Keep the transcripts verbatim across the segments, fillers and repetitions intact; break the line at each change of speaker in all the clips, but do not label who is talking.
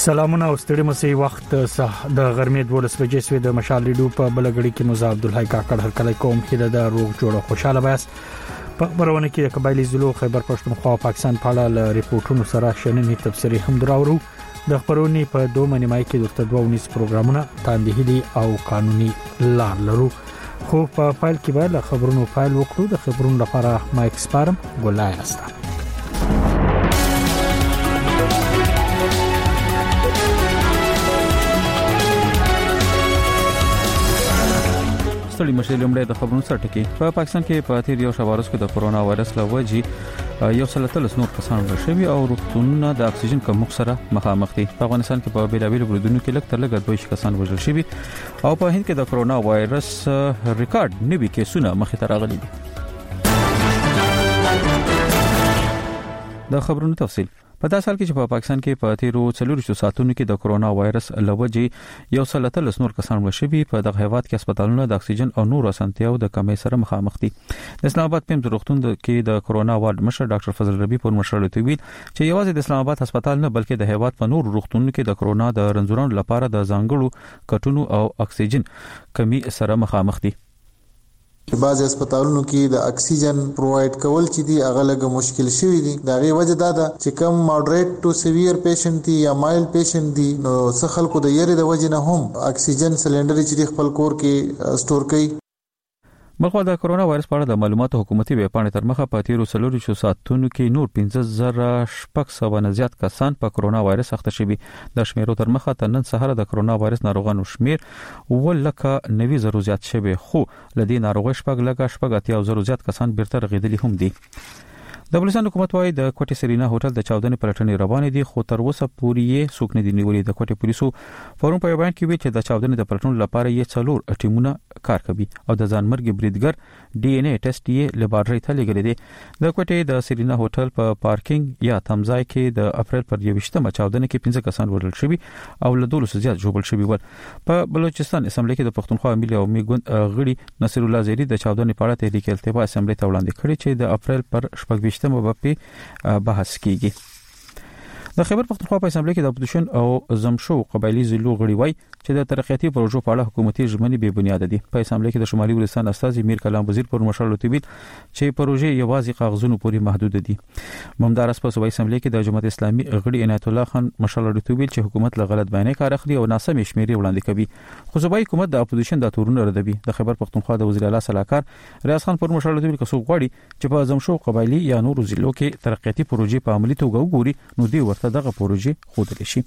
سلامونه او ستړي مسي وخت د غرمې دولس بجې سوي د مشال ریډیو په بلګړی کې مزه عبدالحی کاکړ هر کله کوم کې د روغ جوړه خوشاله بیاس په خبرونه کې د قبایلی زلو خیبر پښتونخوا پاکستان په اړه ریپورتونو سره شننې تفسیری هم دراورو د خبرونې په دوه منیمای کې د دوه ونیس پروګرامونه تاندهلي او قانوني لار لرو خو په فایل کې به له خبرونو فایل وکړو د خبرونو لپاره مایک سپارم ګولای است
ستړي مشر لمړی د خبرونو سره ټکی په پاکستان کې په تیر یو شوارس کې د کرونا وایرس لوجي یو سل تلس نور کسان ورشوي او روغتونونه د اکسیجن کم سره مخامخ دي په افغانستان کې په بیلابیل بریدونو کې لږ تر لږه دوه کسان وژل شوي او په هند کې د کرونا وایرس ریکارډ نوي کیسونه مخې ته راغلي دي د خبرونو تفصیل په داسې حال کې چې په پاکستان کې په تیرو څلورو ساعتونو کې د کرونا وایرس لوجي یو سل تلس نور کسان وشوي په دغه هیواد کې هسپتالونه د اکسیجن او نور اسانتیاو د کمی سره مخامخ دي د اسلام آباد پیم روغتون کې د کرونا وارډ مشر ډاکټر فضل ربی په مشوره تویل چې یوازې د اسلام آباد هسپتال نه بلکې د هیواد په نور روغتونونو کې د کرونا د رنځورانو لپاره د ځانګړو کټونو او اکسیجن کمی سره مخامخ دي
په بعض هسپتالونو کې د اکسیجن پروواید کول چې دی هغه لږ مشکل شوی دی دا غي وجه دا ده چې کم ماډریټ ټو سیویر پیشنټ دی یا مایل پیشنټ دی نو څه خلکو د یری د وجه نه هم اکسیجن سلندر چې خپل کور کې سٹور کوي
بلخو د کرونا وایرس په اړه د معلوماتو حکومتي ویب پاڼې تر مخه په تیرو څلورو ساعتونو کې نور پنځه زره شپږ سوه نه زیات کسان په کرونا وایرس اخته شوي د شمیرو تر مخه تر نن سهار د کرونا وایرس ناروغانو شمیر ولکه نوي زره زیات شوي خو لدی ناروغي شپږ لکه شپږ اتیا زره زیات کسان بیرته رغیدلي هم دي د بلوچستان حکومت وايي د کوټي سرینا هوټل د چاودنې پلټنې روانې دي خو تر اوسه پورې یې څوک نه دی نیولې د کوټي پولیسو فورم په بیان کې ویل چې د چاودنې د پلټنې لپاره یې څلور ټیمونه کار کوي او د ځانمرګ بریدګر ډي ان اے ټیسټ یې لیبارټري ته لګړي دي د کوټي د سرینا هوټل په پارکینګ یا تمځای کې د اپریل پر یوشتمه چاودنې کې پنځه کسان وژل شوي او له دولس زیات ژوبل شوي ول په بلوچستان اسمبلی کې د پښتونخوا ملي او میګوند غړي نصر الله زیری د چاودنې په اړه تحریک التبا اسمبلی ته وړاندې کړی چې د اپریل پر شپږ ویشتمه په بحث کیږي د خیبر پختونخوا په اسمبلی کې د اپوزیشن او زمشو قبایلی زلو غړي وای چې د ترقیاتي پروژو په اړه حکومتي ژمنې بې بنیاد دي په اسمبلی کې د شمالي ولستان استاذ میر کلام وزیر پر مشوره تویل چې پروژې یوازې کاغذونو پورې محدود دي ممدار اس په صوبایي اسمبلی کې د جماعت اسلامي غړي عنایت الله خان مشوره تویل چې حکومت له غلط بیانې کار اخلي او ناسم شمیرې وړاندې کوي خو صوبایي حکومت د اپوزیشن د تورونه ردوي د خیبر پختونخوا د وزیر اعلی صلاحکار ریاض خان پر مشوره تویل کسو غواړي چې په زمشو قبایلی یا نور زلو کې ترقیاتي پروژې په عملي توګه وګوري نو دی ورته دغه پروژې خودل شي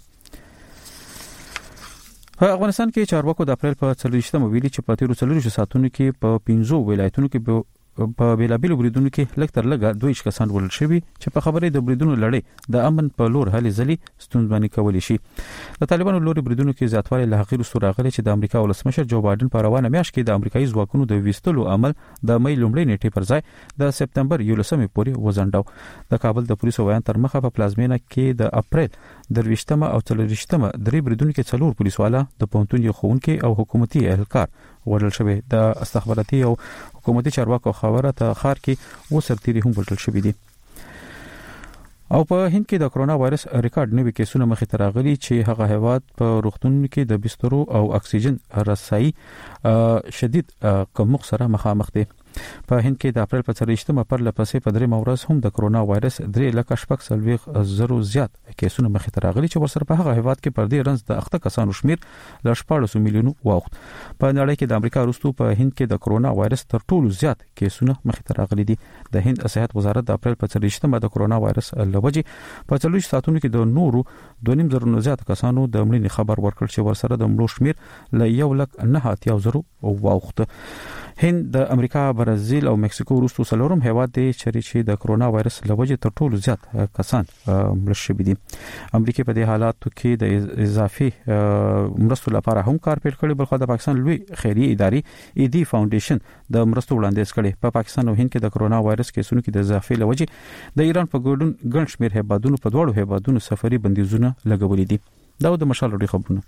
په افغانستان کې چارواکو د اپریل په څلوېښتمه ویلي چې په تیرو څلورو ساعتونو کې په پنځو ولایتونو کې په بیلابیل بریدونو کې لږ تر لږه دوه کسان وژل شوي چې په خبرې د بریدونو لړۍ د امن په لور هلې ځلې ستونزمنې کولی شي د طالبانو لوري بریدونو کې زیاتوالی له هغې وروسته راغلی چې د امریکا ولسمشر جو بایدن په روانه میاشت کې د امریکایي ځواکونو د ویستلو عمل د مې لومړۍ نیټې پر ځای د سپتمبر یولسمې پورې وځنډاو د کابل د پولیسو بیان تر مخه په پلازمینه کې د اپریل درویشتمه او څلورویشتمه درې بریدونو کې څلور پولیسواله د پوهنتون یو ښوونکی او حکومتي اهلکار وژل شوی د استخباراتي او حکومتي چارواکو خبره ته خار کې و سرتيري هم وژل شوی دي او په هند کې د کرونا وایرس ریکارډ نوي کیسونه مخې ته راغلي چې هغه هیواد په روغتونونو کې د بسترو او اکسیجن رسایي شدید کمښت سره مخامخ دي په هند کې د اپریل په څلوېښتمه پر لپسې په درې مورز هم د کرونا وایرس درې لکه شپږ سلويخ زرو زیات کیسونه مخې ته راغلي چې ورسره په هغه هیواد کې پر دې رنځ د اخته کسانو شمیر ل شپږ میلیونو واوښت په نړۍ کې د امریکا وروسته په هند کې د کرونا وایرس تر ټولو زیات کیسونه مخې ته راغلي دي د هند صحت وزارت د اپریل په څلوېښتمه د کرونا وایرس لوجي په څلوېښت ساعتونو کې د نورو دوه نیم زره زیات کسانو د مړینې خبر ورکړ چې ورسره د مړو شمیر ل یو لک نه اتیا زره واوښت هند د امریکا برازیل او مکسیکو وروسته څلورم هیواد دی چې د کرونا وایرس لوجه تر ټولو زیات کسان مړ شوي دي امریکا په دې حالاتو کې د اضافي مرستو لپاره هم کار پیل کړی بلخو د پاکستان لوی خیریه ادارې ای ډي فاونډیشن د مرستو وړاندیز کړي په پاکستان او هند کې د کرونا وایرس کیسونو کې د اضافي لوجه د ایران په ګډون ګڼ شمېر هیوادونو په دوړو هیوادونو سفري بندیزونه لګولي دي دا د مشال لري خبرونه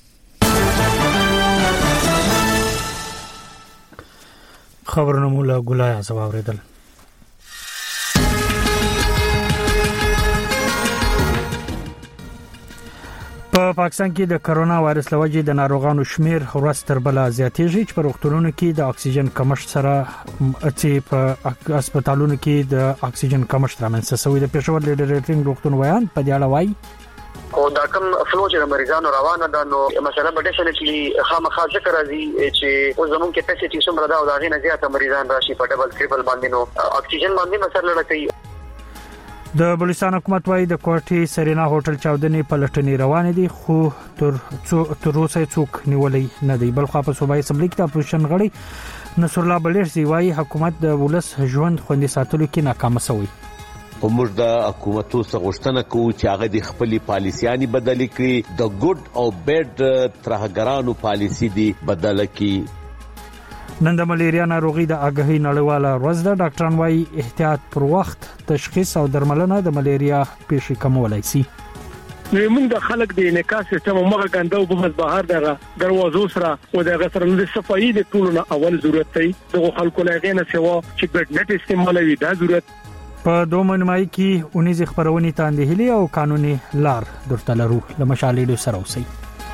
خبرونه مولا ګولای ازواوریدل په پاکستان کې د کرونا وایرس لوجې د ناروغانو شمیر ورځ تر بل زیاتېږي چې په روغتونونو کې د اکسیجن کمښت سره چې په هسپتالونو کې د اکسیجن کمښت رامنځته شوی د پېښور لیډریټینګ روغتون ویان په دې اړه وایي
او دا کوم فلو چې مریضانو روانه ده نو مثلا په ډیفینټلی خامخا ذکر راځي چې زموږ کیپاسټي څومره ده او دا غي نه زیاته مریضان راشي په ډبل ټریپل باندې نو اکسیجن باندې مثلا لړکې
د بلوچستان حکومت وايي د کوټي سرینا هوټل چاودنې په لټنې روان دي خو تر تر اوسه څوک نیولې نه دی بل خو په صوبایي اسمبلی کې د اپوزیشن غړي نصر الله بلیر وايي حکومت د ولس ژوند خوندي ساتلو کې ناکام شوی
په موږ د حکومتو څخه غوښتنه کوو چې هغه د خپل پالیسياني بدل کړي د ګډ او بیډ ترهګرانو پالیسي دی بدل کړي
نن د ملیریا ناروغي د اګهي نړیواله ورځ ده ډاکټران وايي احتیاط پر وخت تشخیص او درملنه د ملیریا پیښې کمولای شي
موږ د خلک د انعکاس سیستم موږ غندو په بهر دغه دروازو سره او د غسر د صفایي د ټولو اول ضرورت دی د خلکو لغې نه سوا چې ګډ نت استعمالوي دا ضرورت
په دوه منمای کې اونیز خبرونې تاندهلي او قانوني لار درته لرو لمشالې سره اوسئ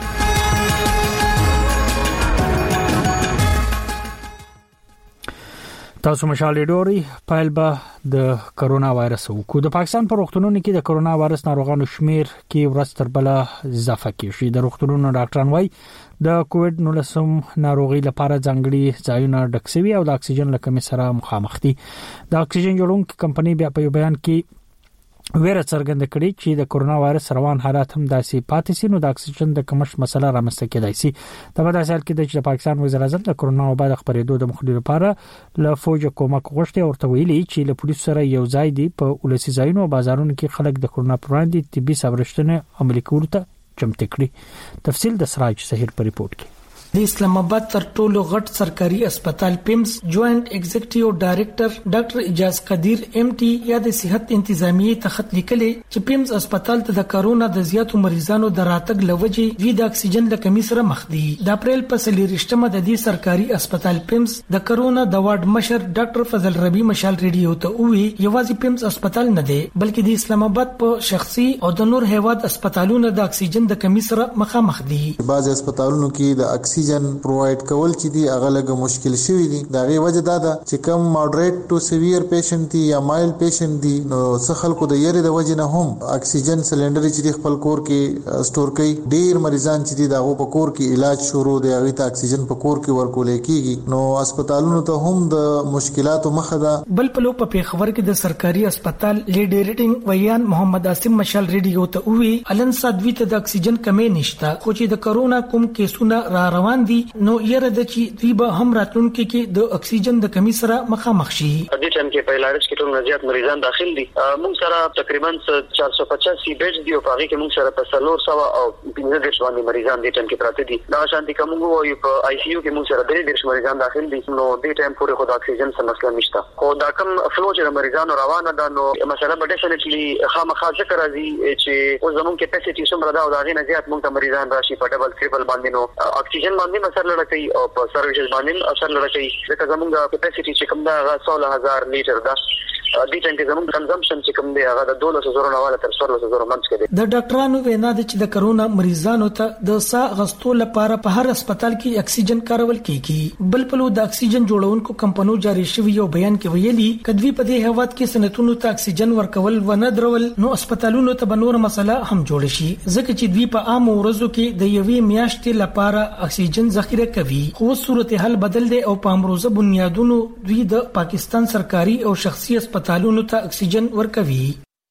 تاسو مشالې ډوري پایل به د کرونا وایرس او کو د پاکستان په روغتونونو کې د کرونا وایرس ناروغانو شمیر کې ورځ تر بل اضافه کیږي د روغتونونو ډاکټران وايي د کووډ نولس ناروغي لپاره ځانګړي ځایونه ډکسوي او د اکسیجن لکمې سره مخامخ دي د اکسیجن جوړونکو کمپنۍ بیا په بیان کې ویره څرګنده کړې چې د کرونا وایرس روان حالات هم داسې پاتې سي نو د اکسیجن د کمښت مسله رامنځته کېدای شي دا په داسې حال کې د پاکستان وزیر اعظم د کرونا وبا د خبرېدو د مخنیوي لپاره له فوج کومک غوښتي او ورته ویلي چې له پولیسو سره یو ځای دی په ولسی ځایونو او بازارونو کې خلک د کرونا پر وړاندې طبي سپارښتنې عملي کولو ته چمتو کړي تفصیل د سراج سحر په ریپورت کې
د اسلام آباد تر ټولو غټ سرکاري هسپتال پیمز جوائنٹ ایگزیکټیو ډایریکټر ډاکټر اجاز قدیر ایم ټي یا د صحت انتظامیه تخت لیکلي چې پیمز هسپتال ته د کرونا د زیاتو مریضانو د راتګ لوجې وی د اکسیجن د کمی سره مخ دي د اپریل په سلیریشتمه د دې سرکاري هسپتال پیمز د کرونا د وارډ مشر ډاکټر فضل ربی مشال ریډیو ته وی یوازې پیمز هسپتال نه دی بلکې د اسلام آباد په شخصي او د نور هیواد هسپتالونو د اکسیجن د کمی سره مخامخ دي
بعض هسپتالونو کې د اکسیجن پرووایډ کول چې دی هغه لږ مشکل شوی دی دا غي وجه دا ده چې کم ماډریټ ټو سیویر پیشنټ دی یا مایل پیشنټ دی نو څه خلکو د یری د وجه نه هم اکسیجن سلندر چې خپل کور کې سٹور کوي ډیر مریضان چې دی دغه په کور کې علاج شروع دی هغه ته اکسیجن په کور کې ورکول کیږي نو هسپتالونو ته هم د مشکلاتو مخه ده
بل په لو په پیښور کې د سرکاري هسپتال لیډریټینګ ویان محمد عاصم مشال ریډیو ته وی الن سادوی ته د اکسیجن کمی نشته خو چې د کرونا کوم کیسونه را روان دي نو یره د چې دوی به هم راتلونکو کې د اکسیجن د کمی سره مخامخ شي
د دې ټیم کې په علاج کې ټول زیات مریضان داخل دي موږ سره تقریبا چار سو پچاس بیډ دی او هغه کې موږ سره په سلور سو او پنځه دېرش باندې مریضان دې ټیم کې پراته دي دا شانتي کوم وو په آی سی یو کې موږ سره درې دېرش مریضان داخل دي نو دې ټیم پورې خو د اکسیجن څخه مسله نشته خو دا کوم فلو چې مریضانو روانه ده نو مثلا په ډیفینټلی خامخا ذکر راځي چې زموږ کیپاسټي څومره ده او دا غي نه زیات موږ ته مریضان راشي په ډبل ټریپل باندې نو اکسیجن باندې مثلا لړکې او په سرویسز باندې اثر لړکې ځکه زموږ کیپاسټي چې کوم دا سولہ هزار لیټر ده د دې څنګه زموږ کنزمپشن چې کوم دی هغه د دولس زره نه تر څوارلس زره منځ کې دی
د ډاکټرانو وینا ده چې د کرونا مریضانو ته د سا غستو لپاره په هر هسپتال کې اکسیجن کارول کیږي بل په لو د اکسیجن جوړونکو کمپنیو جاری شوی یو بیان کې ویلي کدوی په دې هواد کې سنتونو ته اکسیجن ورکول و نه درول نو هسپتالونو ته بنور مسله هم جوړ شي ځکه چې دوی په عام ورځو کې د یوې میاشتې لپاره اکسیجن ذخیره کوي خو صورتحال بدل دی او په امروزه بنیادونو دوی د پاکستان سرکاري او شخصي هسپتالونو ته اکسیجن ورکوي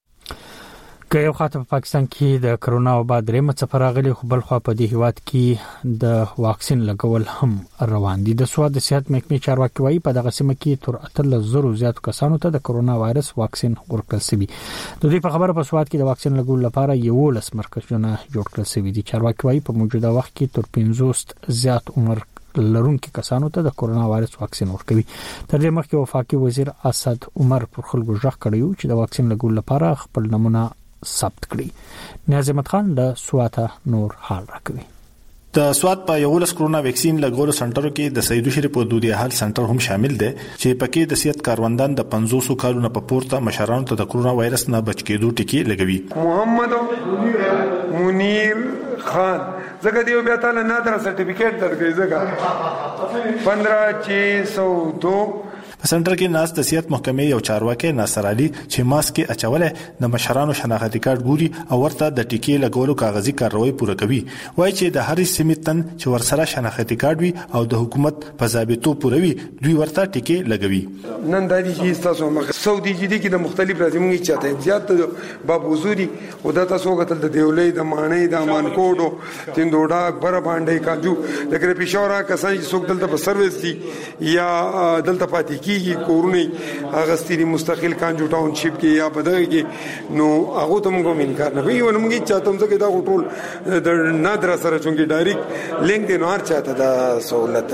که یو خاطر په پاکستان کې د کرونا وبا درې مڅ فراغلي خو بل خو په دې هیواد کې د واکسین لګول هم روان دي د سواد د صحت محکمې چارواکي وايي په دغه سیمه کې تر اتلس زره زیات کسانو ته د کرونا وایرس واکسین ورکړل شوی د دې په خبره په سواد کې د واکسین لګول لپاره یو لس مرکزونه جوړ کړل شوی دي چارواکي وايي په موجوده وخت کې تر پنځوس زیات عمر لرونکو کسانو ته د کرونا وایرس واکسین ورکوي تر دې مخکې وفاقي وزیر اسد عمر پر خلکو ځخ کړیو چې د واکسین لګول لپاره خپل نمونه ثبت کړي نیاز احمد خان د سواته نور حال راکوي
د سواد په یو لس کرونا ویکسین لګولو سنټرو کې د سیدو شریف او دودي حال سنټر هم شامل دی چې پکې د صحت کاروندان د پنځوس کارونو په پورته مشرانو ته د کرونا وایرس نه بچ کېدو ټکی لګوي
محمد منیر خان زګه دیو بیا تعالی نادر سرټیفیکیټ درکې زګه پندرہ چھ سو دو.
په سنټر کې ناس د صحت محکمې یو چارواکي ناصر علي چې ماسک کې اچولې د مشرانو شناختی کارت ګوري او ورته د ټیکې لګولو کاغذي کاروي پوره کوي. وایي چې د هرې سیمې تن چې ورسره شناختی کارت وي او د حکومت په ضابطو پوروي دوی ورته ټیکې لګوي.
نن د دې چې تاسو مخ سعودي جدي کې د مختلف راځمږي چاته زیات باب حضوري او د تاسو غتل د دیولې د مانې د مانکوډو تندوډا اکبر باندې کاجو د ګر پېښورا کسان چې څوک دلته په سرویس دي یا دلته پاتې کی کورونی اغستری مستقل کانجو ټاونشپ کې یا بدغه کې نو هغه ته موږ انکار نه کوي ونمږي چاته موږ دا ټول د نادر سره چونګي ډایرکټ لینک دی نو هر چاته دا سہولت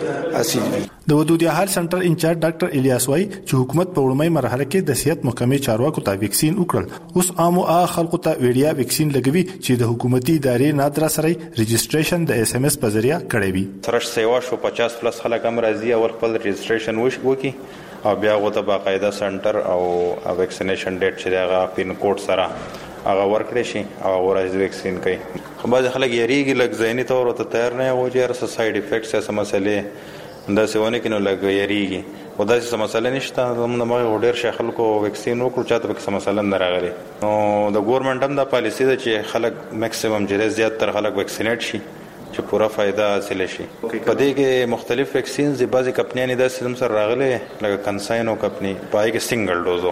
حاصل وي.
د ودودیه حال سنټر انچارج ډاکټر الیاس وای چې حکومت په وړمۍ مرحله کې د صحت محکمې چارواکو ته ویکسین وکړل. اوس عامو ا خلکو ته ویډیا ویکسین لګوي چې د حکومتي ادارې نادر سره رجسټریشن د اس ام اس په ذریعہ کړی وي.
سرش سیوا شو پچاس پلس خلک هم راځي او خپل رجسټریشن وکړي او بیا غوته باقاعده سنټر او ویکسینیشن ډیټ چې هغه پین کوډ سره هغه ورکړي شي او ورځ ویکسین کوي. خو باز خلک یریږي لږ ذهني تور ته تیار نه وي چې هر ساید افیکټس یا مسلې دا سونه کې نو لګ یریږي او دا څه مسله نشته. زموږ ما ډېر شي خلکو ویکسین وکړو چاته به څه مسله نه راغلي. نو د ګورنمنت هم دا پالیسی ده چې خلک میکسیمم جره زیات تر خلک ویکسینیټ شي چې پورا فائدہ حاصل شي. په دې کې مختلف ویکسینز د بعضی کمپنیانې د سیستم سره راغلي لکه کنساینو کمپنی پای کې سنگل ډوزو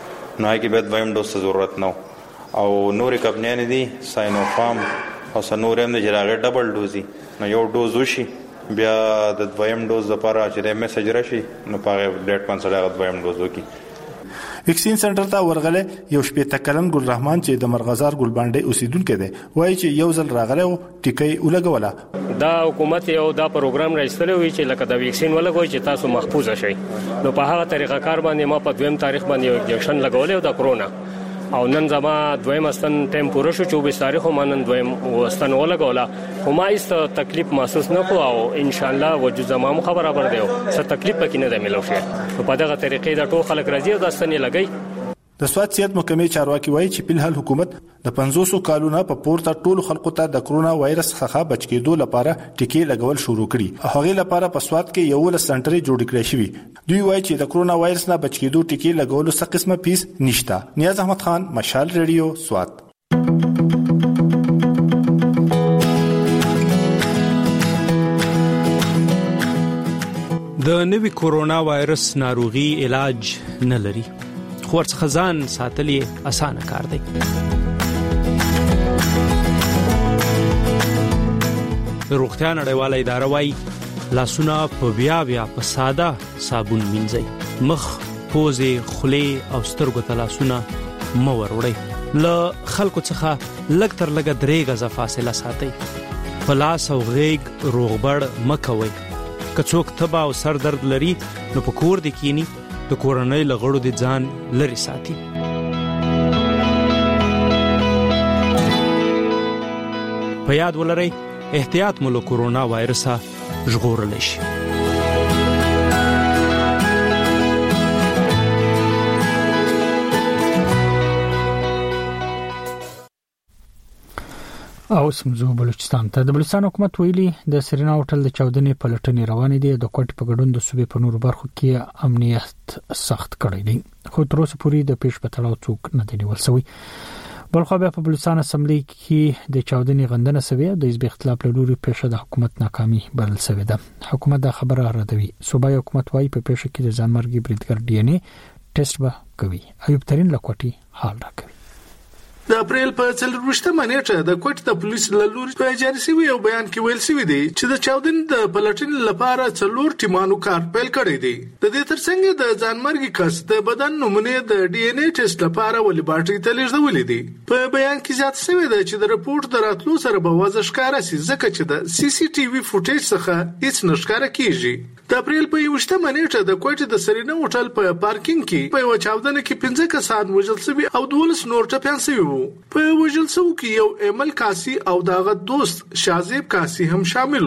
نه کې به دویم ډوز ضرورت نه او نورې کمپنیانې دي ساینو فارم او سنورم د جراغه ډبل ډوزي نو یو ډوز وشي بیا د دویم ډوز لپاره چې میسج راشي نو په ډیټ باندې سره دویم ډوز وکي.
ویکسین سنټر ته ورغله یو شپې تکلن ګل رحمان چې د مرغزار ګل باندې اوسیدونکو دی وایي چې یو ځل راغله او ټیکې ولګوله.
دا حکومت یو دا پروګرام راځلی وی چې لکه د ویکسین ولګوي چې تاسو محفوظ شئ. نو په هغه طریقه کار باندې ما په دویم تاریخ باندې یو انجکشن لګولې او د کرونا او نن زما دویم استن ټیم پوره شو چوبیس تاریخ ما نن دویم استن ولګولا خو ما هیڅ تکلیف محسوس نه کو او ان شاء الله وجود زما خبره بر دیو څه تکلیف پکې نه دی ملو شي. په دغه طریقې د ټول خلک راځي او د استن لګي.
د سواد صحت محکمې چارواکي وایي چې په حال حکومت د پنځوس کالونو په پورته ټول خلکو ته د کرونا وایرس څخه بچ کېدو لپاره ټیکې لګول شروع کړي. هغه لپاره په سواد کې یو ول سنټر جوړ کړی شوی. دوی وایي چې د کرونا وایرس نه بچ کېدو ټیکې لګول څه قسمه فیس نشته. نیاز احمد خان مشال ریډیو سواد.
د نوي کرونا وایرس ناروغي علاج نه لري خو څخه ځان ساتلې اسانه کار دی. روغتیا نړیواله اداره وايي لاسونه په بیا بیا په ساده صابون مینځئ. مخ، پوزې، خولې او سترګو ته لاسونه مه وروړئ. له خلکو څخه لږ تر لږه درې غزه فاصله ساتئ. په لاس او غېږ روغبړ مه کوئ. که څوک تبه او سر درد لري نو په کور دې کینی د کورنۍ له غړو د ځان لري ساتي. په یاد ولرئ احتیاط مو له کرونا وایرسه ژغورلی شي.
او سمزو بلوچستان ته د بلوچستان حکومت ویلي د سرینا هوټل د چاودنې پلټنې روانې دي. د کوټ په ګډون د صوبې په نورو برخو کې امنیت سخت کړی دی خو تر اوسه پورې د پیش په تړاو څوک نه دی نیول شوی. بلخو بیا په بلوچستان اسمبلی کې د چاودنې غندنه سوي د حزب اختلاف له لوري پیښه د حکومت ناکامي بلل شوې ده. حکومت دا خبره ردوي. صوبایي حکومت وايي په پیښه کې د ځانمرګي بریدګر ډي ان اے ټیسټ به کوي. ایوب ترين لکوټي حال راکوي.
د اپریل په څلرویشتمه نیټه د کوټ د پولیس له لوري په جاري شوی یو بیان کې ویل شوی دی چې د چاودنې د پلټنې لپاره څلور ټیمانو کار پیل کړی دی. د دې ترڅنګ د ځانمرګي کس د بدن نمونه د ډي ان اے ټیسټ لپاره ولیبارټري ته لیږدولې دي. په بیان کې زیات شوی دی چې د رپورت دراتلو سره به وځ ښکارا سي ځکه چې د سی سی ټي وي فوټیج څخه هیڅ نشکاره کیږي. د اپریل په یوشتمه نیټه د کوټ د سرینا هوټل په پارکینګ کې په یو چاودنه کې پنځه کسان وژل شوي او دولس نور ټپيان شوي وو. په وژل شوو کې یو ایمل کاسي او داغه دوست شازیب کاسي هم شامل وو.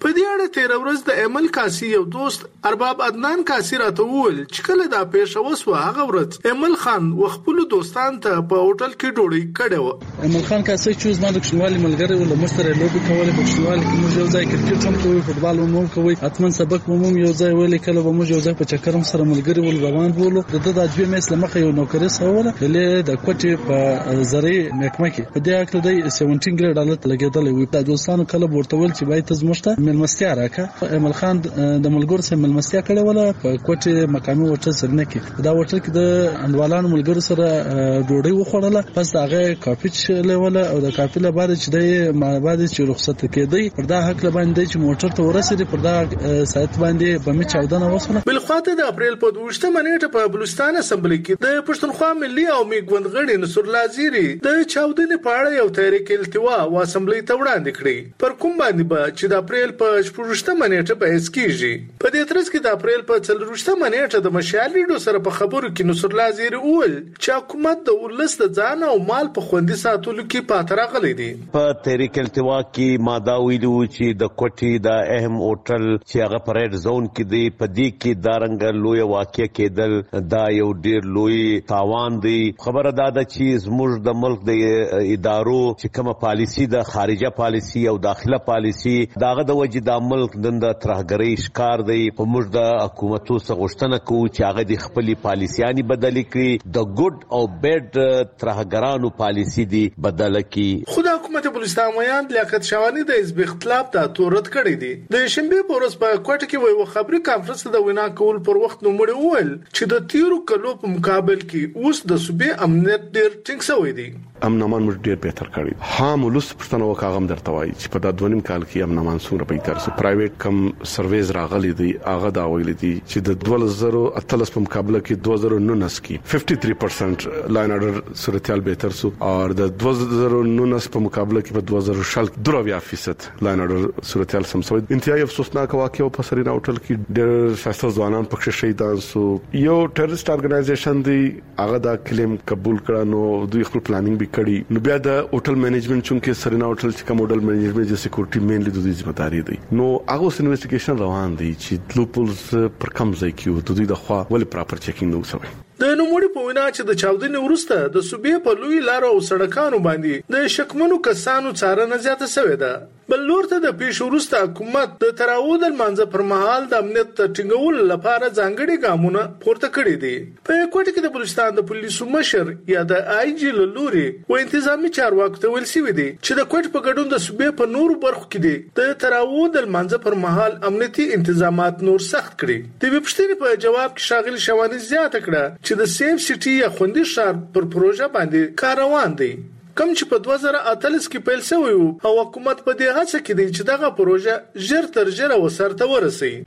په دې اړه تیر ورځ د ایمل کاسي یو دوست ارباب عدنان کاسي راته وویل چې کله دا پیښه وسوه هغه ورځ ایمل خان وخپل دوستان ته په هوټل کې ډوډۍ کړې و.
ایمل خان کاسي چې زما د کوچنیوالي ملګری و له موږ سره لوبې کولې په کوچنیوالي کې موږ یو ځای کرکټ هم کوو فوټبال هم کوو اتمن سبق هم یو ځای ولې کله به موږ یو ځای په چکر هم سره ملګری ول روان بولو د د دوی مېس لمخه یو نوکر سره له د کوټې په زری محکمه کې په دې اړه د سبعتر ګریډ عدالت لګیدل وي. د دوستانو کله ورته ول چې باید تزمشته ملمستیا راکا ایمل خان د ملګرو سره ملمستیا کړې ولا په کوټه مقامي هوټل سره نه کې دا هوټل کې د انډوالانو ملګرو سره ډوډۍ وخوړله پس هغه کافي چلې ولا او د کافي له بعد چې د ما بعد چې رخصت کېدی پر دا حق باندې چې موټر ته ورسېد پر دا ساعت باندې په می چاودنه وسوله.
بل خواته د اپریل په دوشتمه نیټه په بلوچستان اسمبلی کې د پښتونخوا ملي او میګوند غړي نصر لازيري د چاودنې په اړه یو تحریک التوا و اسمبلی ته وړاندې کړی پر کوم باندې به چې د اپریل په شپږمه نیټه په اس کېږي. په دې ترڅ کې د اپریل په څلورمه نیټه د مشال ریډو سره په خبرو کې نصر لازيري وویل چې حکومت د ولس د ځان او مال په خوندي ساتلو کې پاتره غلي دي.
په تحریک التوا کې ماده ویلو چې د کوټي د اهم هوټل چې هغه پرېډ زون کې دی په دې کې دارنګ لوی واقع کېدل دا یو ډیر لوی تاوان دی. خبره دا ده چې زموږ د ملک د ادارو چې کومه پالیسی د خارجه پالیسی او داخله پالیسی داغه د وجې د ملک د ترهګرۍ ښکار دی. په موږ د حکومتو څخه غوښتنه کوو چې هغه د خپلې پالیسیانې بدلې کړي د ګډ او بیډ ترهګرانو پالیسی دی بدله کړي.
خو د حکومت بلوچستان میان لیاقت شوانی د حزب اختلاف د تورت کړی دی. د شنبه په ورځ په کوټه کې وی خبري کانفرنس د وینا کول پر وخت نو مړ وویل چې د تیرو کلو په مقابل کې اوس د صوبې امنیت ډیر ټینګ شوی دی.
امنمان موږ ډیر بهتر کړی. ها مولس پښتنو وکاغم درته وایي چې په د دونیم کال کې امنمان څومره بهتر سو. پرایویټ کم سرویز راغلي دي هغه دا ویل دي چې د دوه زره اتلس په مقابله کې دوه زره نولس کې پنځه ویا پرسنټ لاین اورډر صورتحال بهتر سو او د دوه زره نولس په مقابله کې په دوه زره شل درویا فیصد لاین اورډر صورتحال سم سو. انتهایی افسوسناک واقعه په سرینا هوټل کې ډېر شایسته ځوانان پکې شهیدان سو. یو ټیرریست ارګنایزیشن دی هغه دا کلیم قبول کړه نو دوی خپل پلانینګ به کړی نو بیا د هوټل مینجمنت چونکه سرینا هوټل چې کوم هوټل مینجمنت د سکیورټي مینلی د دوی ذمہ داری دی نو هغه انویسټیګیشن روان دی چې لوپولز پر کم ځای کې د دوی د خوا ول پراپر چیکینګ نو وسوي.
د نوموړي په وینا چې د چاودنې وروسته د صوبې په لوی لارو او سړکانو باندې د شکمنو کسانو څارنه زیاته شوې ده. بل لور ته د پیښو وروسته حکومت د تراود المنځ پر مهال د امنیت ټینګولو لپاره ځانګړي ګامونه پورته کړي دي. په کوټه کې د بلوچستان د پولیسو مشر یا د آی جی لوري و انتظامی چارواکو ته ویل شوی دی چې د کوټ په ګډون د صوبې په نورو برخو کې دي د تراود المنځ پر مهال امنیتي تنظیمات نور سخت کړي. د وپښتنې په جواب کې شاغل شوانی زیاته کړه چې د سیف سټي یا خوندي ښار پر پروژه باندې کار روان دی کوم چې په دوه زره اتلس کې پیل شوی او حکومت په دې هڅه کې دی چې دغه پروژه ژر تر ژره وسرته ورسوي.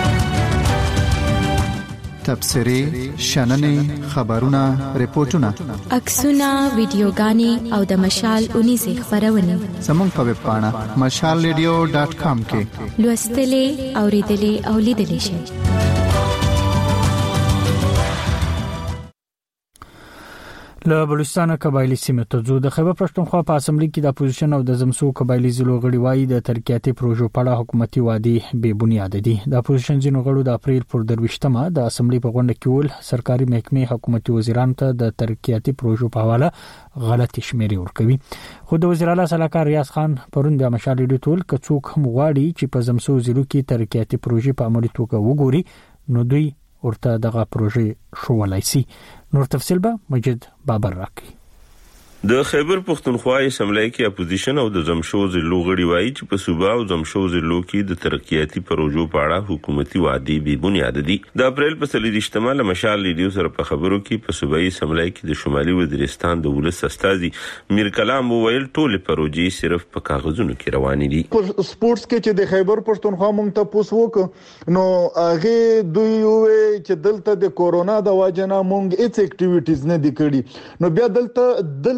تبصري شننې خبرونه ریپورتونه
عکسونه ویډیوګانې او د مشال اونیزه خبرونه
زموږ په ویب پاڼه مشال ریډیو ډاټ کام کې
لوستلې اوریدلې او لیدلې شئ.
له بلوچستان قبایلی سیمه ته ځو. د خیبر پښتونخوا په اسمبلی کې د اپوزیشن او د زمسو قبایلی ضلع غړي وایي د ترقیاتي پروژو په اړه حکومتي وعده بې بنیاد دي. د اپوزیشن ځینو غړو د اپریل پر درويشتمه د اسمبلی په غونډه کې ول سرکاري محکمې حکومتي وزیرانو ته د ترقیاتي پروژو په حواله غلطي شمیرې ورکوي. خو د وزیر اعلی سلاکار ریاض خان پرون د مشال ډیټول کڅوک هم غواړي چې په زمسو ضلع کې ترقیاتي پروژې په عملي توګه وګوري نو دوی ورته دغه پروژې شوولای شي. نور تفصیل به مجید بابر راکړي.
د خیبر پښتونخوا اسمبلی کې اپوزیشن او د زمشو ضلع غړي وایي چې په صوبا او زمشو ضلع کې د ترقیاتي پروژو په اړه حکومتي وعده بې بنیاد دي. د اپریل په څلوېښتمه له مشال ریډیو سره په خبرو کې په صوبایي اسمبلی کې د شمالي وزیرستان د ولس استازي میر کلام وویل ټول پروژې صرف په کاغذونو کې روانې دي.
په سپورتس کې چې د خیبر پښتونخوا مونږ ته پوس وک نو هغه دوی وې چې دلته د کورونا د واجنه مونږ هیڅ اکټیویټیز نه دي کړې نو بیا دلته دلته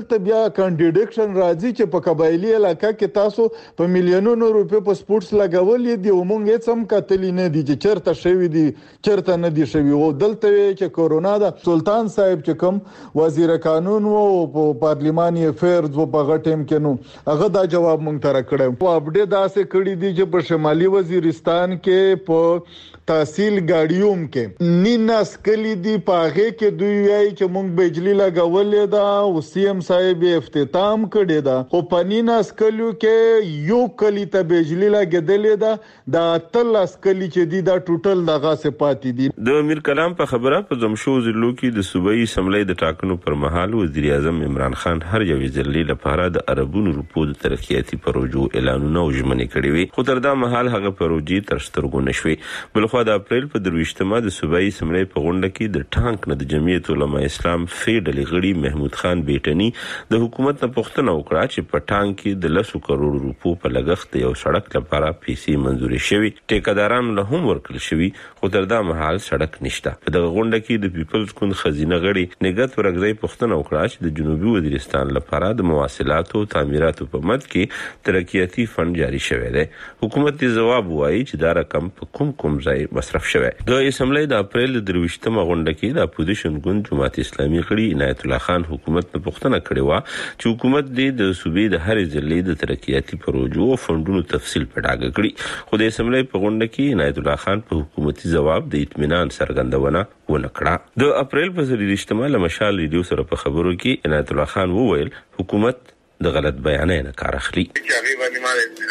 دلته بیا کانټرډکشن راځي چې په قبایلی علاقې کې تاسو په میلیونونو روپیو په سپورتس لګولې دي او مونږ هیڅ هم کتلی نه دي چې چرته شوی دي چرته نه دي شوی او دلته چې کورونا دا سلطان صاحب چې کوم وزیر قانون او په پارلیماني افیرز او په غټم کې نو هغه دا جواب مونږ ته راکړو په اپډیټ داسې کړی دي چې په شمالي وزیرستان کې په تحصیل ګاډیوم کې نیناس کلی دی پاغه کې دوی وایي چې مونږ بجلی لګولې دا او سی ام صاحب افتتام کړی دا خو پنیناس کلیو کې یو کلی ته بجلی لګیدلې دا د تلاس کلی چې دی دا ټوټل دغه صفات دي
د امیر کلام په خبره په زمشو ضلع کې د صوبایي اسمبلی د ټاکنو پر مهال وزیر اعظم عمران خان هر یو ضلع لپاره د عربونو روپو د ترقیاتي پروژو اعلانونه او ژمنې کړې وي خو تر دا مهال هغه پروژې تر سترګو نشوي بلخو د اپریل په درويشتمه د صوبایي اسمبلی په غونډه کې د ټانک نه د جمعیت علماء اسلام فیډل غړي محمود خان بیٹنی د حکومت نه پوښتنه وکړه چې په ټانک کې د لسو کروڑ روپو په لګښت یو سړک لپاره پیسې منزوري شوي ټیکادارانو له هم ورکړل شوي خو تر دا مهال سړک نشته په دغه غونډه کې د پیپلز ګوند خزینه غړي نګت ورغځي پوښتنه وکړه چې د جنوبي وزیرستان لپاره د مواصلاتو تعمیراتو په مد کې ترقیاتي فند جاری شوی دی حکومت یې جواب وایي چې دا رقم په کوم کوم ځای مصرف شوی د اسمبلی د اپریل د درويشتمه غونډه کې د اپوزیشن ګوند جماعت اسلامي غړي عنایت الله خان حکومت نه پوښتنه کړې و چې حکومت د صوبې د هر ضلع د ترقیاتي پروژو او فندونو تفصیل په ډاګه کړي خو د اسمبلی په غونډه کې عنایت الله خان په حکومتي جواب د اطمینان څرګندونه ونه کړه د اپریل په درويشتمه لمشال ریډیو سره په خبرو کې عنایت الله خان وویل حکومت د غلط بیانې نه کار اخلي
چې هغه باندې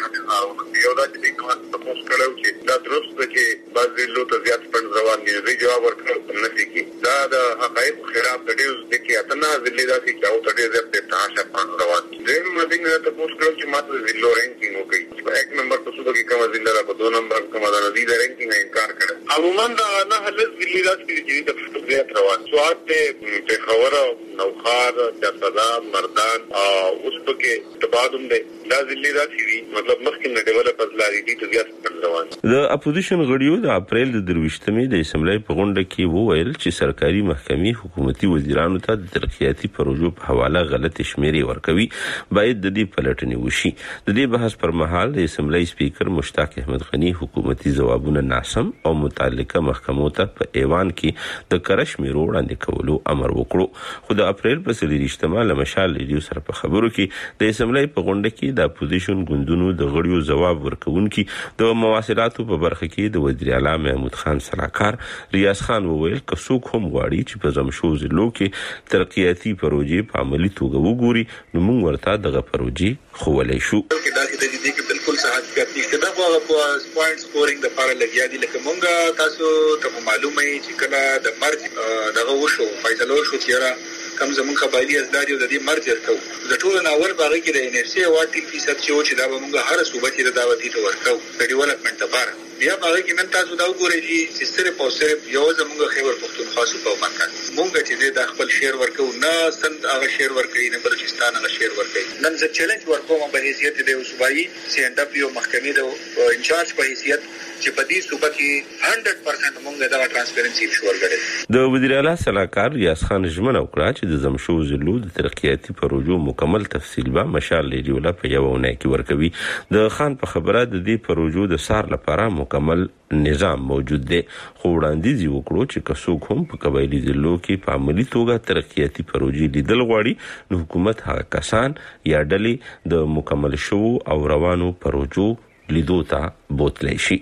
ما یو دا چې کوم تاسو کړو چې دا درست ده چې بعض له ته زیات پند روان دي زه جواب ورکړم نه دي دا د حقایق خلاف د ډیوز د کې اتنا ځلې دا چې چاو ته ډېر زیات تاسو پند روان دي زه نو دې نه تاسو کړو چې ماته زلو رینکینګ وکړي په یک نمبر په صوبه کې کومه ضلع په دوه نمبر کومه د نزيد رینکینګ نه انکار کړ عموما دا نه هلز ضلع دا چې د زیات روان سواد ته خبره نوخار چرسدا مردان او پکې تبادم دی دا ضلع راځي مطلب مخکې نه ډیولپرز لري دي ته زیات روان
د اپوزیشن غړیو د اپریل د درويشتمې د اسمبلی په غونډه کې وویل چې سرکاري محکمې حکومتي وزیرانو ته د ترقیاتي پروژو په حواله غلط شمیرې ورکوي باید د دې پلټنې وشي د دې بحث پر مهال د اسمبلی سپیکر مشتاق احمد غنی حکومتي ځوابونه ناسم او متعلقه محکمو ته په ایوان کې د کرشمیرو وړاندې کولو امر وکړو خو د اپریل په درويشتمه لمشال ریډیو سره په خبرو کې د اسمبلی په غونډه کې د اپوزیشن ګوندونو د غړیو جواب ورکونکي د مواصلاتو په برخه کې د وزیر اعلی محمود خان سلاکار ریاض خان وویل که څوک هم غواړي چې په زمشو ضلع کې ترقیاتي پروژې په عملی توګه وګوري نو موږ ورته دغه پروژې خوولای شو
دا د دې کې بالکل صحت کوي دا په پوینټ سکورینګ د لپاره لګیا دي لکه مونږه تاسو ته معلومه ای چې کله د مرګ دغه وشو فیصله وشو چې کم زمون قبایلی ازداری او د دې مرګ ورکو د ټولو ناول باغ کې د انرژي او ټی فیصد چې چې دا مونږه هر صوبه کې د دعوتي ته ورکو د ډیولپمنٹ لپاره بیا باغ کې نن تاسو دا وګورئ چې صرف او صرف یو زمونږ خیبر پختونخوا صوبه ومنځ مونږ چې د خپل شیر ورکو نه سند هغه شیر ورکړي نه بلوچستان هغه شیر ورکړي نن زه چیلنج ورکوم په حیثیت د صوبایي سی ان ډبلیو محکمې د انچارج په حیثیت چې په دې صوبه کې صد پرسنټ مونږ دا ترانسپیرنسي شور غړي
د وزیر اعلی سلاکار ریاض خان ژمنه وکړه چې د زمشو ضلع د ترقیاتي پروژو مکمل تفصیل به مشال ریډیو لا په یو ونه کې ورکوي د خان په خبره د دې پروژو د سار لپاره مکمل نظام موجود دی خو وړاندیز وکړو چې کڅوک هم په قبایلی ضلعو کې په عملی توګه ترقیاتي پروژې لیدل غواړي نو حکومت هغه کسان یا ډلې د مکمل شو او روانو پروژو لیدو ته بوتلی شي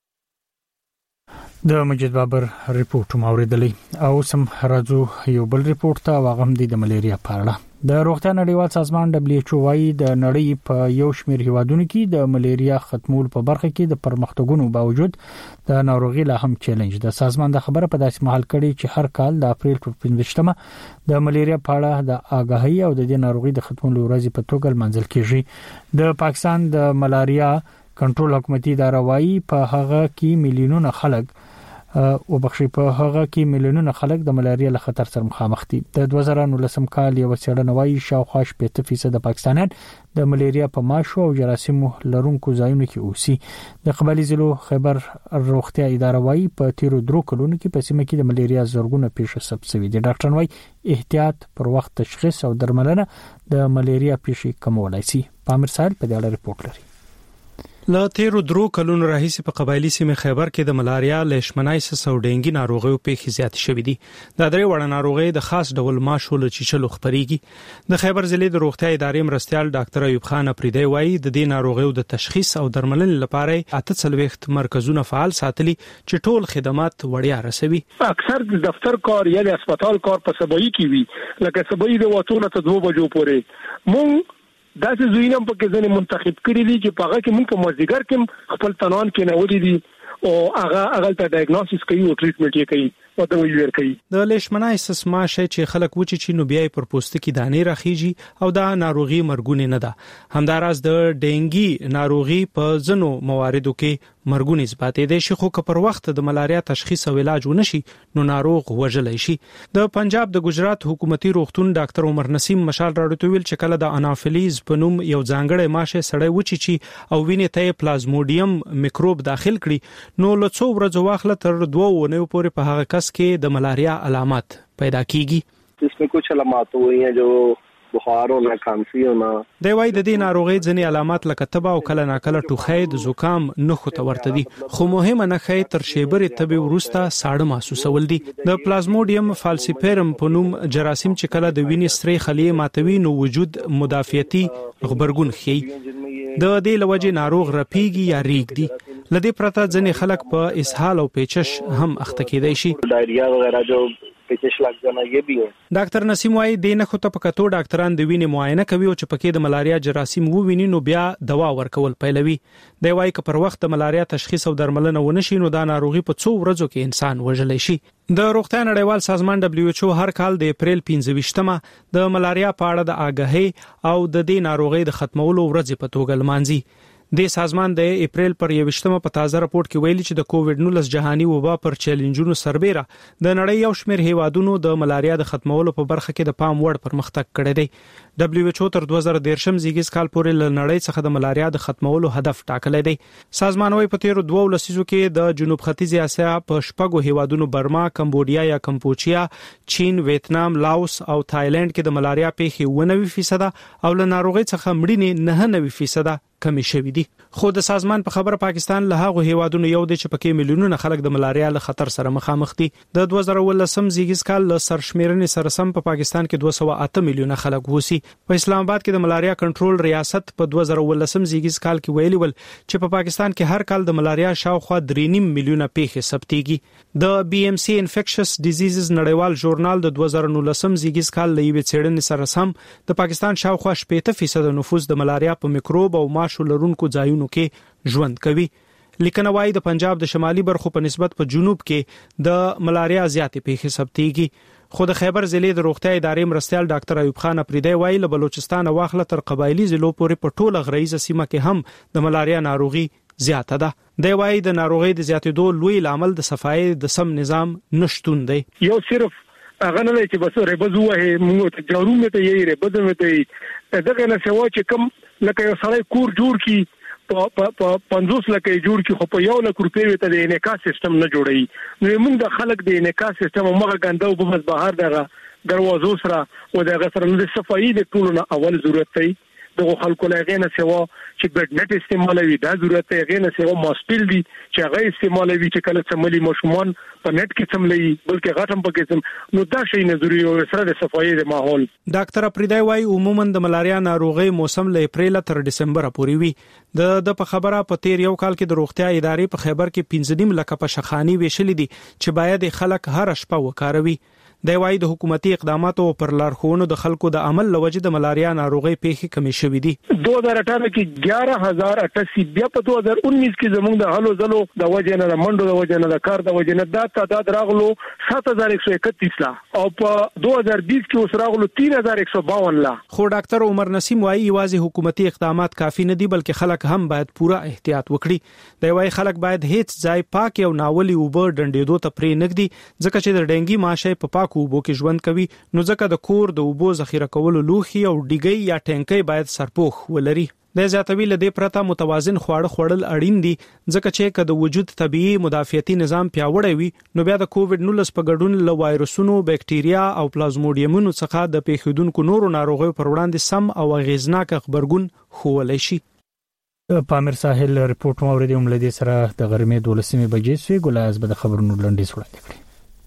د مجید بابر ریپورت موریدلې او سم راځو یو بل ریپورت ته واغم د ملیریا په اړه د روغتیا نړیوال سازمان دبليو ایچ او وايي د نړۍ په یو شمېر هیوادونو کې د ملیریا ختمول په برخه کې د پرمختګونو باوجود د ناروغي لا هم چیلنج د سازمان د خبره په داسې محل کړي چې هر کال د اپریل پر پنځمه د ملیریا په اړه د آگاهی او د ناروغي د ختمولو ورځ په توګه منځل کیږي د پاکستان د ملاریا کنټرول حکومتي اداره وايي په هغه کې میلیونونه خلک او بخشي په هغه کې میلیونونه خلک د ملاریا له خطر سره مخامخ دي. د دوه زره نولسم کال یو څېړنه وايي شاوخوا شپږ فیصد پاکستانیان د ملاریا په ماشو او جراثیمو لرونکو ځایونو کې اوسي. د قبایلی ضلع خیبر روغتیا اداره وايي په تیرو درو کلونو کې په سیمه کې د ملاریا زورګونه پیښه ثبت شوې دي. ډاکټر وايي احتیاط پر وخت تشخیص او درملنه د ملاریا پیښې کمولای شي. پامیر سال په دې اړه ریپورت لري.
له تیرو درو کلونو راهیسې په قبایلی سیمه خیبر کې د ملاریا، لیشمنایسس او ډینګي ناروغیو پیښې زیاتې شوې دي. دا درې وړ ناروغي د خاص ډول ماشو له چیچلو خبريږي. د خیبر ضلع د روغتیا ادارې مرستيال ډاکټر ایوب خان اپریدی وایي د دې ناروغیو د تشخیص او درملنې لپاره اته څلويخت مرکزونه فعال ساتلي چې ټول خدمات وړیا رسوي.
اکثر د دفتر کار یا د هسپتال کار په سبایی کې وي، لکه سبایی د وټونه ته دوه بجو پورې مونږ دا چې زوینم په کې ځنه منتخب کړی دي چې په هغه کې موږ مازیګر کې خپل تنوان کې نه ولې دي او هغه هغه ته ډایګنوستس کوي او ټریټمنټ یې کوي او د ویلر کوي.
د لیشمنایسس ماشه چې خلک وچی چې نو بیا پر پوستکي دانې راخیږي او دا ناروغي مرګونه نه ده. همداراز د ډینګي ناروغي په ځنو مواردو کې مرګونه اثباتې دي چې خو که پر وخت د ملاریا تشخیص او علاج ونشي نو ناروغ وژلای شي. د پنجاب د ګجرات حکومتي روغتون ډاکټر عمر نسیم مشال راډیو ویل چې کله د انافیلیز په نوم یو ځانګړی ماشه سړی وچی چې او وینې ته پلازموډیم میکروب داخل کړي نو له څو ورځې واخله تر دوه ونیو پورې په هغه کس کې د ملاریا علامات پیدا کیږي.
इसमें कुछ علامات हुई हैं जो بخار ہونا، کھانسی ہونا.
د وای د دې ناروغي ځنې علامات لکه تبه او کله ناکله ټوخی، د زکام نخو ته ورته دي، خو مهمه نه خې تر شیبرې تبه ورسته ساړه محسوسول دي. د پلازموډیم فالسیپیرم په نوم جراثیم چې کله د وینې سرې خلیې ماتوي نو وجود مدافعتي غبرګون خي. د دې لوجه ناروغ رپیږي یا ریګ دي. لدې پرته ځنې خلک په اسهال او پیچش هم اخته کېدای شي.
ډایریا وغیرہ جو پیچش لگ جانا یہ بھی ہے.
ډاکټر نسیم وايي د نه خو ته پکاتو ډاکټران د وینې معاینه کوي او چې پکې د ملاریا جراثیم وویني نو بیا دوا ورکول پیلوي. دی وايي که پر وخت د ملاریا تشخیص او درملنه ونشي نو دا ناروغي په څو ورځو کې انسان وژلای شي. د روغتیا نړیوال سازمان دبليو ایچ او هر کال د اپریل پنځه د ملاریا په اړه د آګاهي او د دې ناروغي د ختمولو ورځ په توګه لمانځي. د سازمان د اپریل پر یوشتمه په تازه راپورټ کې ویلي چې د کووډ نولس جهاني وبا پر چیلنجونو سربېره د نړۍ یو شمېر هیوادونو د ملاریا د ختمولو په برخه کې د پام وړ پرمختګ کړی دی. دبليو ایچ او تر دوه زره دیرشم زیږیز کال پورې ل نړۍ څخه د ملاریا د ختمولو هدف ټاکلی دی. سازمان وايي په تیرو دوه لسیزو کې د جنوب ختیځ اسیا په شپږو هیوادونو برما، کمبودیا یا کمپوچیا، چین، ویتنام، لاوس او تایلند کې د ملاریا پیښې نوي فیصد او له ناروغي څخه مړینې نه فیصد کمی شوې دي. خو د سازمان په خبره پاکستان له هغه هیوادونو یو دی چې پکې میلیونونه خلک د ملاریا له خطر سره مخامخ دي. د دوه زره ولسم زیږیز کال له سرشمیرنې سره سم په پاکستان کې دوه سوه اته میلیونه خلک وسی. په اسلام آباد کې د ملاریا کنټرول ریاست په دوه زره ولسم زیږیز کال کې ویلي ول چې په پاکستان کې هر کال د ملاریا شاوخوا درې نیم میلیونه پیښې ثبتېږي. د بي ام سي انفیکشس ډیزیزز نړیوال ژورنال د دوه زره نولسم زیږیز کال له یوې څېړنې سره سم د پاکستان شاوخوا شپږ فیصد نفوس د ملاریا په میکروب او ماشو لرونکو ځایونو کې ژوند کوي. لیکنه وايي د پنجاب د شمالي برخو په نسبت په جنوب کې د ملاریا زیاتې پیښې ثبتېږي. خو د خیبر ضلع د روغتیا ادارې مرستيال ډاکټر ایوب خان اپریدی وايي له بلوچستان واخله تر قبایلی ضلعو پورې په ټوله غرایزه سیمه کې هم د ملاریا ناروغي زیاته ده. دی وايي د ناروغي د زیاتېدو لوی لامل د صفای د سم نظام نشټون دی.
یو صرف هغه نه چې بس ربزو وه موږ ته جوړونه ته یې ربزو ته دغه نه سوا چې کم لکه یو سړی کور جوړ کی په په پنځوس لکه جوړ کی خو په یو لک روپۍ ته د انعکاس سیستم نه جوړي. نو موږ د خلک د انعکاس سیستم مغه ګنده او په بهر دغه دروازو سره او دغه سره د صفایي د ټولو نه اول ضرورت دی. دغه خلکو لغې نه سوا چې ګډ نت استعمالوي دا ضرورت دی. غې نه سوا ماسپل دي چې هغه استعمالوي چې کله سملي مشمون په نت کې سملي بلکې غټم پکې سم نو دا شی نه ضروري او سره د صفایي د ماحول.
ډاکټر اپریدی وايي عموما د ملاریا ناروغي موسم له اپریل تر دسمبر پورې وي. د د په خبره په تیر یو کال کې د روغتیا ادارې په خیبر کې پنځه نیم لک په شخاني ویشلې دي چې باید خلک هر شپه وکاروي. د وايي د حکومتي اقداماتو پر لارښوونو د خلکو د عمل لوجه د ملاریا ناروغي پیښې کمې شوې دي.
دو ہزار اٹھارہ کې گیارہ ہزار اٹھاسی بیا په دو ہزار انیس کې زموږ د هلو زلو د وجه نه د منډو د وجه نه د کار د وجه نه دا تعداد راغلو سات ہزار ایک سو اکتیس لا او په دو ہزار بیس کې اوس راغلو تین ہزار ایک سو باون لا.
خو ډاکټر عمر نسیم وايي یوازې حکومتي اقدامات کافي نه دي بلکې خلک هم باید پوره احتیاط وکړي. دی وايي خلک باید هیڅ ځای پاک او ناولي اوبه ډنډېدو ته پرې نګدي ځکه چې د ډنګي ماشه په پاکو اوبو کې ژوند کوي نو ځکه د کور د اوبو ذخیره کولو لوښي او ډیګي یا ټینکۍ باید سرپوښ ولري. د زیاتوي له دې پرته متوازن خواړه خوړل اړین دي ځکه چې که د وجود طبيعي مدافعتي نظام پیاوړی وي نو بیا د کووډ نولس په ګډون له وایرسونو بکټریا او پلازموډیمونو څخه د پیښیدونکو نورو ناروغیو پر وړاندې سم او اغیزناک خبرګون ښوولای شي.
پامیر ساحل رپورټ مو اوریدو ملدي سره د غرمې دولسمې بجې سوی ګلاز به د خبرونو لنډیز وړاندې کړي.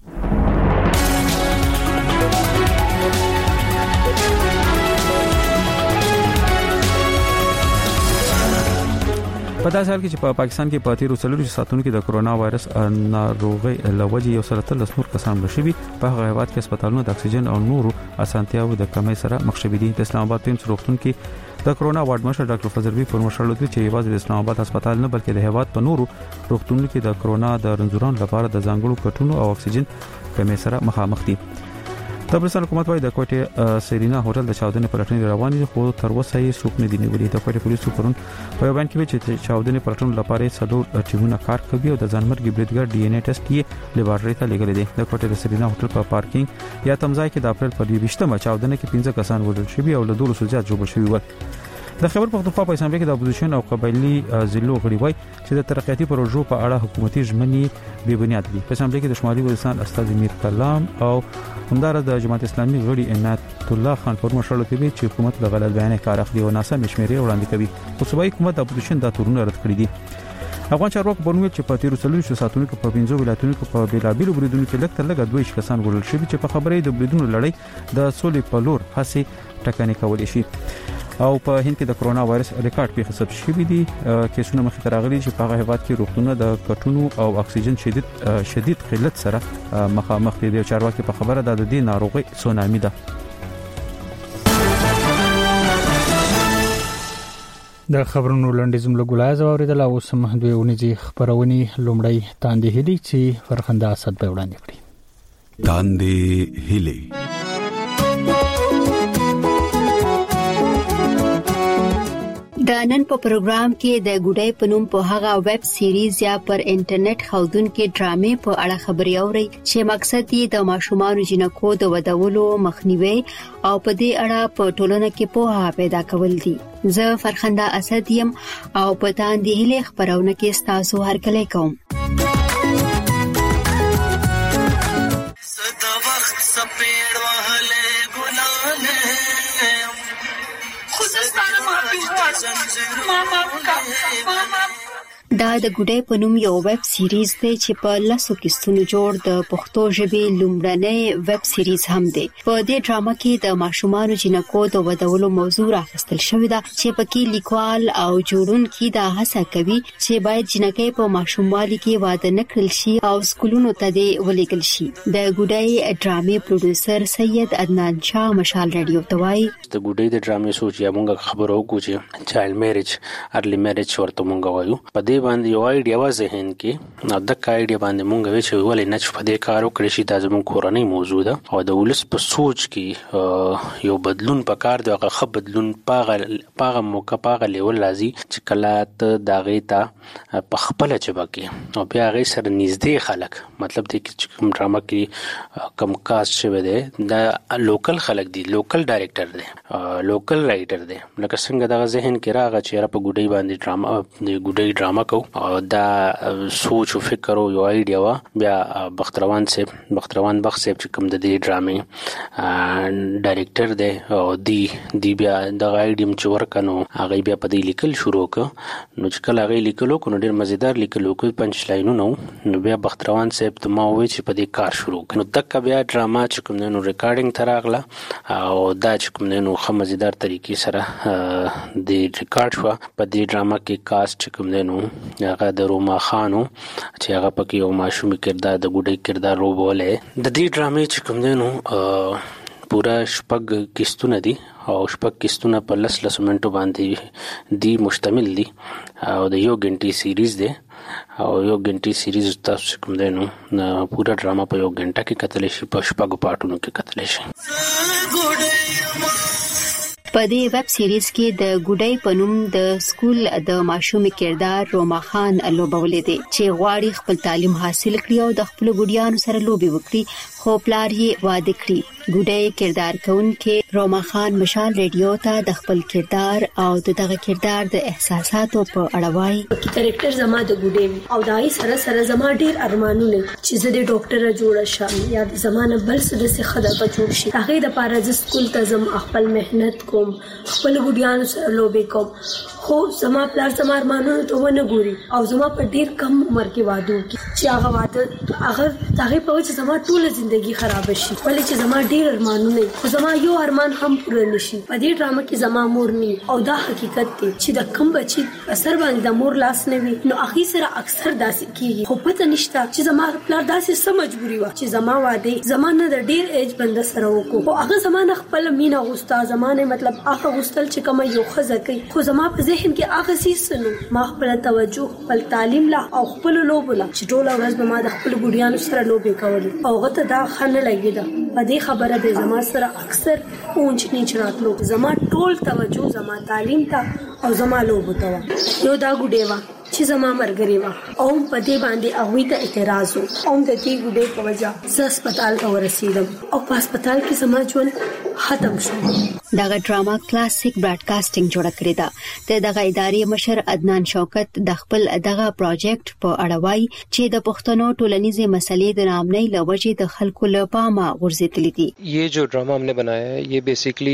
په داسې حال کې چې په پا پاکستان کې په تیرو څلورو ساعتونو کې د کرونا وایرس ناروغي لوجه یو سره تل نور کسان مړه شوي. په هغه هیواد کې هسپتالونو د اکسیجن او نورو اسانتیاوو د کمی سره مخ شوي دي. د اسلام آباد پیمز روغتون کې د کرونا وارډ مشر ډاکټر فضل وی پر مشر لوي چې یوازې د اسلام آباد هسپتال نه بلکې د هیواد په نورو روغتونونو کې د کرونا د رنځورانو لپاره د ځانګړو کټونو او اکسیجن کمی سره مخامخ دي. د افغانستان حکومت وايي د کوټه سرینا هوټل د چاودنې پلټنې روان دي خو تر اوسه یې څوک نه دي نیولي. د کوټه پولیسو پرون په بیان کې چې چاودنې پلټنې لپاره څلور ټیمونه کار کوي او د ځانمرګي بریډګر ډي ان اے ټیسټ یې لیبارټري ته لګل دي. د کوټه سرینا هوټل په پارکینګ یا تمځای کې د اپریل په یویشتمه چاودنې کې پنځه کسان وژل شوي او له دوه سوه زیات جوړ شوي و. د خبر پښتونخوا په اسمبلی کې د اپوزیشن او قبایلی ضلعو غړي وایي چې د ترقیاتي پروژو په اړه حکومتي ژمنې بې بنیاد دي. په اسمبلی کې د شمالي وزیرستان استاد میر کلام او همدارس د جماعت اسلامي غړي عنایت الله خان پر مشر لوي چې حکومت د غلط بیان کار اخلي او ناسم شمیرې وړاندې کوي. خو صوبایي حکومت د اپوزیشن د تورونه رد کړی دي. افغان چارواکو پرونی چې په تیرو څلورو ساعتونو کې په پنځو ولایتونو کې په بیلابیلو بریدونو کې لږ تر لږه دوه کسان وژل شوي چې په خبرې د بریدونو لړۍ د سولې په لور هڅې ټکنۍ کولې شي. او په هند کې د کرونا وایرس ریکارډ پیښې ثبت شوې دي. کیسونه مخې ته راغلي چې په هغه هیواد کې روغتونونه د کټونو او اکسیجن شدید شدید قلت سره مخامخ دي. چارواکي په خبره ده د دې ناروغي سونامي ده.
د خبرونو لنډیزم له ګلایز اوریدل او سم دوی ونیزي خبرونی لومړی تاندې هلي چې فرخنده اسد به وړاندې کړي.
تاندې هلي
د نن په پروګرام کې د ګډای پنوم په هغه ویب سیریز یا پر انټرنیټ خودون کې ډرامې په اړه خبري اوري چې مقصد یې د ماشومان جنکو د ودولو مخنیوي او په دې اړه په ټولنه کې پوهه پیدا کول دي. زه فرخنده اسد یم او په تاندې هلي خبرونه کې تاسو هرکلی کوم. صدا وخت سپېړ وهله ګلانه ماما ماما دا د ګډای په نوم یو ویب سیریز دی چې په لاسو کیسونو جوړ د پښتو ژبې لومړنۍ ویب سیریز هم دی. په دې ډراما کې د ماشومان جنکو د ودولو موضوع راخستل شوې ده چې پکې لیکوال او جوړونکي دا هڅه کوي چې باید جنکې په ماشوموالي کې واده نکړل شي او سکولونو ته دې ولېږل شي. د ګډای ډرامې پروډوسر سید عدنان شاه مشال رادیو ته وایي
د ګډای د ډرامې سوچ یا موږ خبرو کوو چې چایلډ میریج ارلی میریج ورته موږ وایو. په دې باندې یو ایډیا و ذهن کې نو د کایډیا باندې مونږ وی چې ولې نه چې په دې کارو کړی شي د زمون کورنۍ موضوع ده او د ولس په سوچ کې یو بدلون پکار دی. هغه خپ بدلون پاغه پاغه موقع پاغه لیول لازم چې کلات داغه تا په خپل چبا کې او بیا هغه سره نږدې خلک مطلب دی چې کوم ډراما کې کم کاست شوی دی د لوکل خلک دي لوکل ډایریکټر دی لوکل رائټر دی لکه څنګه د ذهن کې راغی چې په ګډي باندې ډراما د ګډي ډراما کو او دا سوچ او فکر او یو ایډیا وا بیا بختروان صاحب بختروان بخ صاحب چې کوم د دې ډرامې ډایریکټر دی او دی دی بیا د ایډیم چې ورکنو هغه بیا په دې لیکل شروع ک نو چې کله هغه لیکلو کو نو ډیر مزیدار لیکلو کو پنځ لاینونه نو بیا بختروان صاحب ته ما وې چې په دې کار شروع ک نو تک بیا ډراما چې کوم نو ریکارډینګ تراغله او دا چې کوم نو خه مزیدار طریقې سره د ریکارډ شو په دې ډراما کې کاست چې کوم نو هغه د روما خانو چې هغه پکې یو ماشومي کردار د ګډي کردار روبوله د دې ډرامې چې کوم دی نو پورا شپږ کیستونه دي او شپږ کیستونه په لس لس منټو باندې دی مشتمل دي او د یو غنټي سیریز دی او یو غنټي سیریز تاسو کوم دی نو پورا ډراما په یو غنټه کې کتل شي په شپږ پارټونو کې کتل شي.
په دې ویب سیریز کې د ګډای پنوم د سکول د ماشومې کردار روما خان لوبولې دي چې غواړي خپل تعلیم حاصل کړي او د خپل ګډیانو سره لوبي وکړي خو پلار یې واده کړی. ګډای کردار کوونکې روما خان مشال ریډیو ته د خپل کردار او دغه کردار د احساساتو په اړه وایي.
کریکټر زما د ګډای او دای سره سره زما ډیر ارمانونه چې زه د ډاکټر جوړ شم یا د زمانه بل څه د خدای بچو شي. هغه د پاره د سکول ته زم خپل مهنت کوم خپل ګډیانو سره لوبي کوم خو زما پلار زما ارمانونه ته ونه ګوري او زما په ډیر کم عمر کې واده وکړي چې هغه واده هغه هغه په وجه زما ټول ژوندۍ خراب شي ولې چې زما ډیر ارمانونه خو زما یو ارمان هم پوره نشي. په دې ډرامه کې زما مور نه او دا حقیقت دی چې د کم بچي اثر باندې د مور لاس نه وي نو اخی سره اکثر داسې کیږي خو پته نشته چې زما پلار داسې سم مجبوري و چې زما واده زمانه د ډیر ایج بند سره وکړو او هغه زمانه خپل مینا غوستا زمانه مطلب هغه غوستل چې کوم یو خزه کوي خو زما په ذهن کې هغه سیسنو ما خپل توجه خپل تعلیم لا او خپل لوب لا چې ټول ورځ به ما د خپل ګډیانو سره لوبې کولې او غته دا خنه لګیدا په دې خبره به زما سره اکثر اونچ نیچ راتلو زما ټول توجه زما تعلیم ته او زما لوب ته یو دا ګډیوا چې زما مرګري وا او په دې باندې هغه ته اعتراض او د دې ګډې په وجه ز هسپتال ته ورسیدم او په هسپتال کې زما ژوند ختم شو.
دغه ډراما کلاسیک براډکاسټینګ جوړ کړی دا د دغه ادارې مشر عدنان شوکت د خپل دغه پروجیکټ په اړه وایي چې د پښتنو ټولنیزې مسلې د نامنۍ لوجې د خلکو له پامه غورځېدلې دي.
ये जो ड्रामा हमने बनाया है ये बेसिकली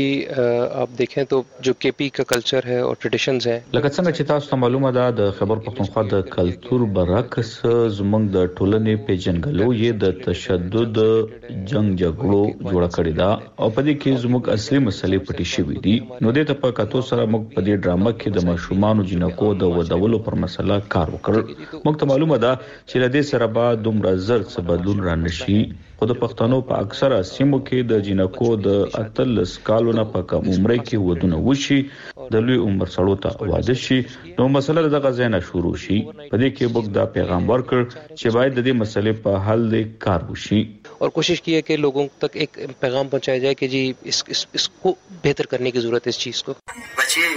आप देखें तो जो केपी का कल्चर है और ट्रेडिशंस है
لکه څنګه چې تاسو ته معلومه ده د خبر پښتونخوا د کلچر برعکس زمونږ د ټولنې پیژنګلو یې د تشدد جنگ جګړو جوړ کړی دا او په دې کې زموږ اصلي مسلې پټې شوې دي. نو د ته په کاتو سره موږ په دې ډرامه کې د ماشومانو جنکو د ودولو پر مسله کار وکړ. موږ ته معلومه ده چې له دې سره به دومره زر څه بدلون را نشي خو د پښتنو په اکثره سیمو کې د جنکو د اتلس کالونو په کم عمر کې ودونه وشي د لوی عمر سړو ته واده شي نو مسله دغه ځای نه شروع شي. په دې کې موږ دا پیغام ورکړ چې باید د دې مسلې په حل کار وشي
और कोशिश की है कि लोगों तक एक पैगाम पहुंचाया जाए कि जी इस, इस इसको बेहतर करने की जरूरत है इस चीज को.
बच्चे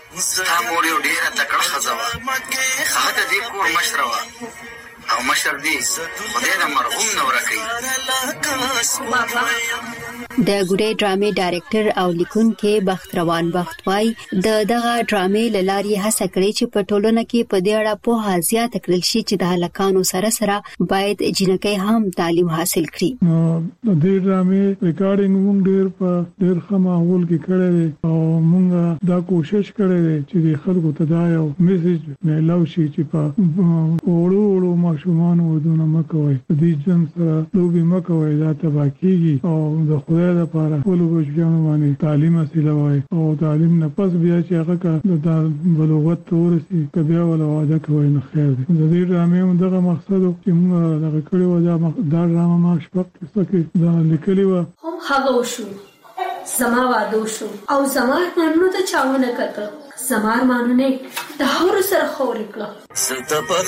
मौड़ ढेर तकड़ खजावा हद दे कोर मशरवा او مشر دی خدای دې مرحوم نو راکړي.
د ګډې ډرامې ډایرکټر او لیکونکي بخت روان بخت وای د دغه ډرامې لاري هڅه کړې چې په ټولنه کې په دې اړه په حاضر تکرل شي چې د هلکانو سره سره باید جنکۍ هم تعلیم حاصل کړي.
نو د دې ډرامې ریکارډینګ موږ ډېر په ډېر ښه ماحول کې کړی او موږ دا کوشش کړی چې د خلکو ته دا یو میسج ملو شي چې په وړو وړو ماشومان ودونه مکوي د دې جن سره لوبي مکوي دا تبا کیږي او د خدای لپاره ټول بچیانو باندې تعلیم حاصل وای او تعلیم نه پس بیا چې هغه د بلوغت تورسي کبیا ولا واده کوي نه خیر دی. د دې ډرامې دغه مقصد چې موږ دغه کړی و دا دا ډرامه ما شپږ کیسه کې دا لیکلی و
هم هغه وشو زما واده شو او زما مانو ته چاونه کړ زما مانونه د هر سره خور کړ
په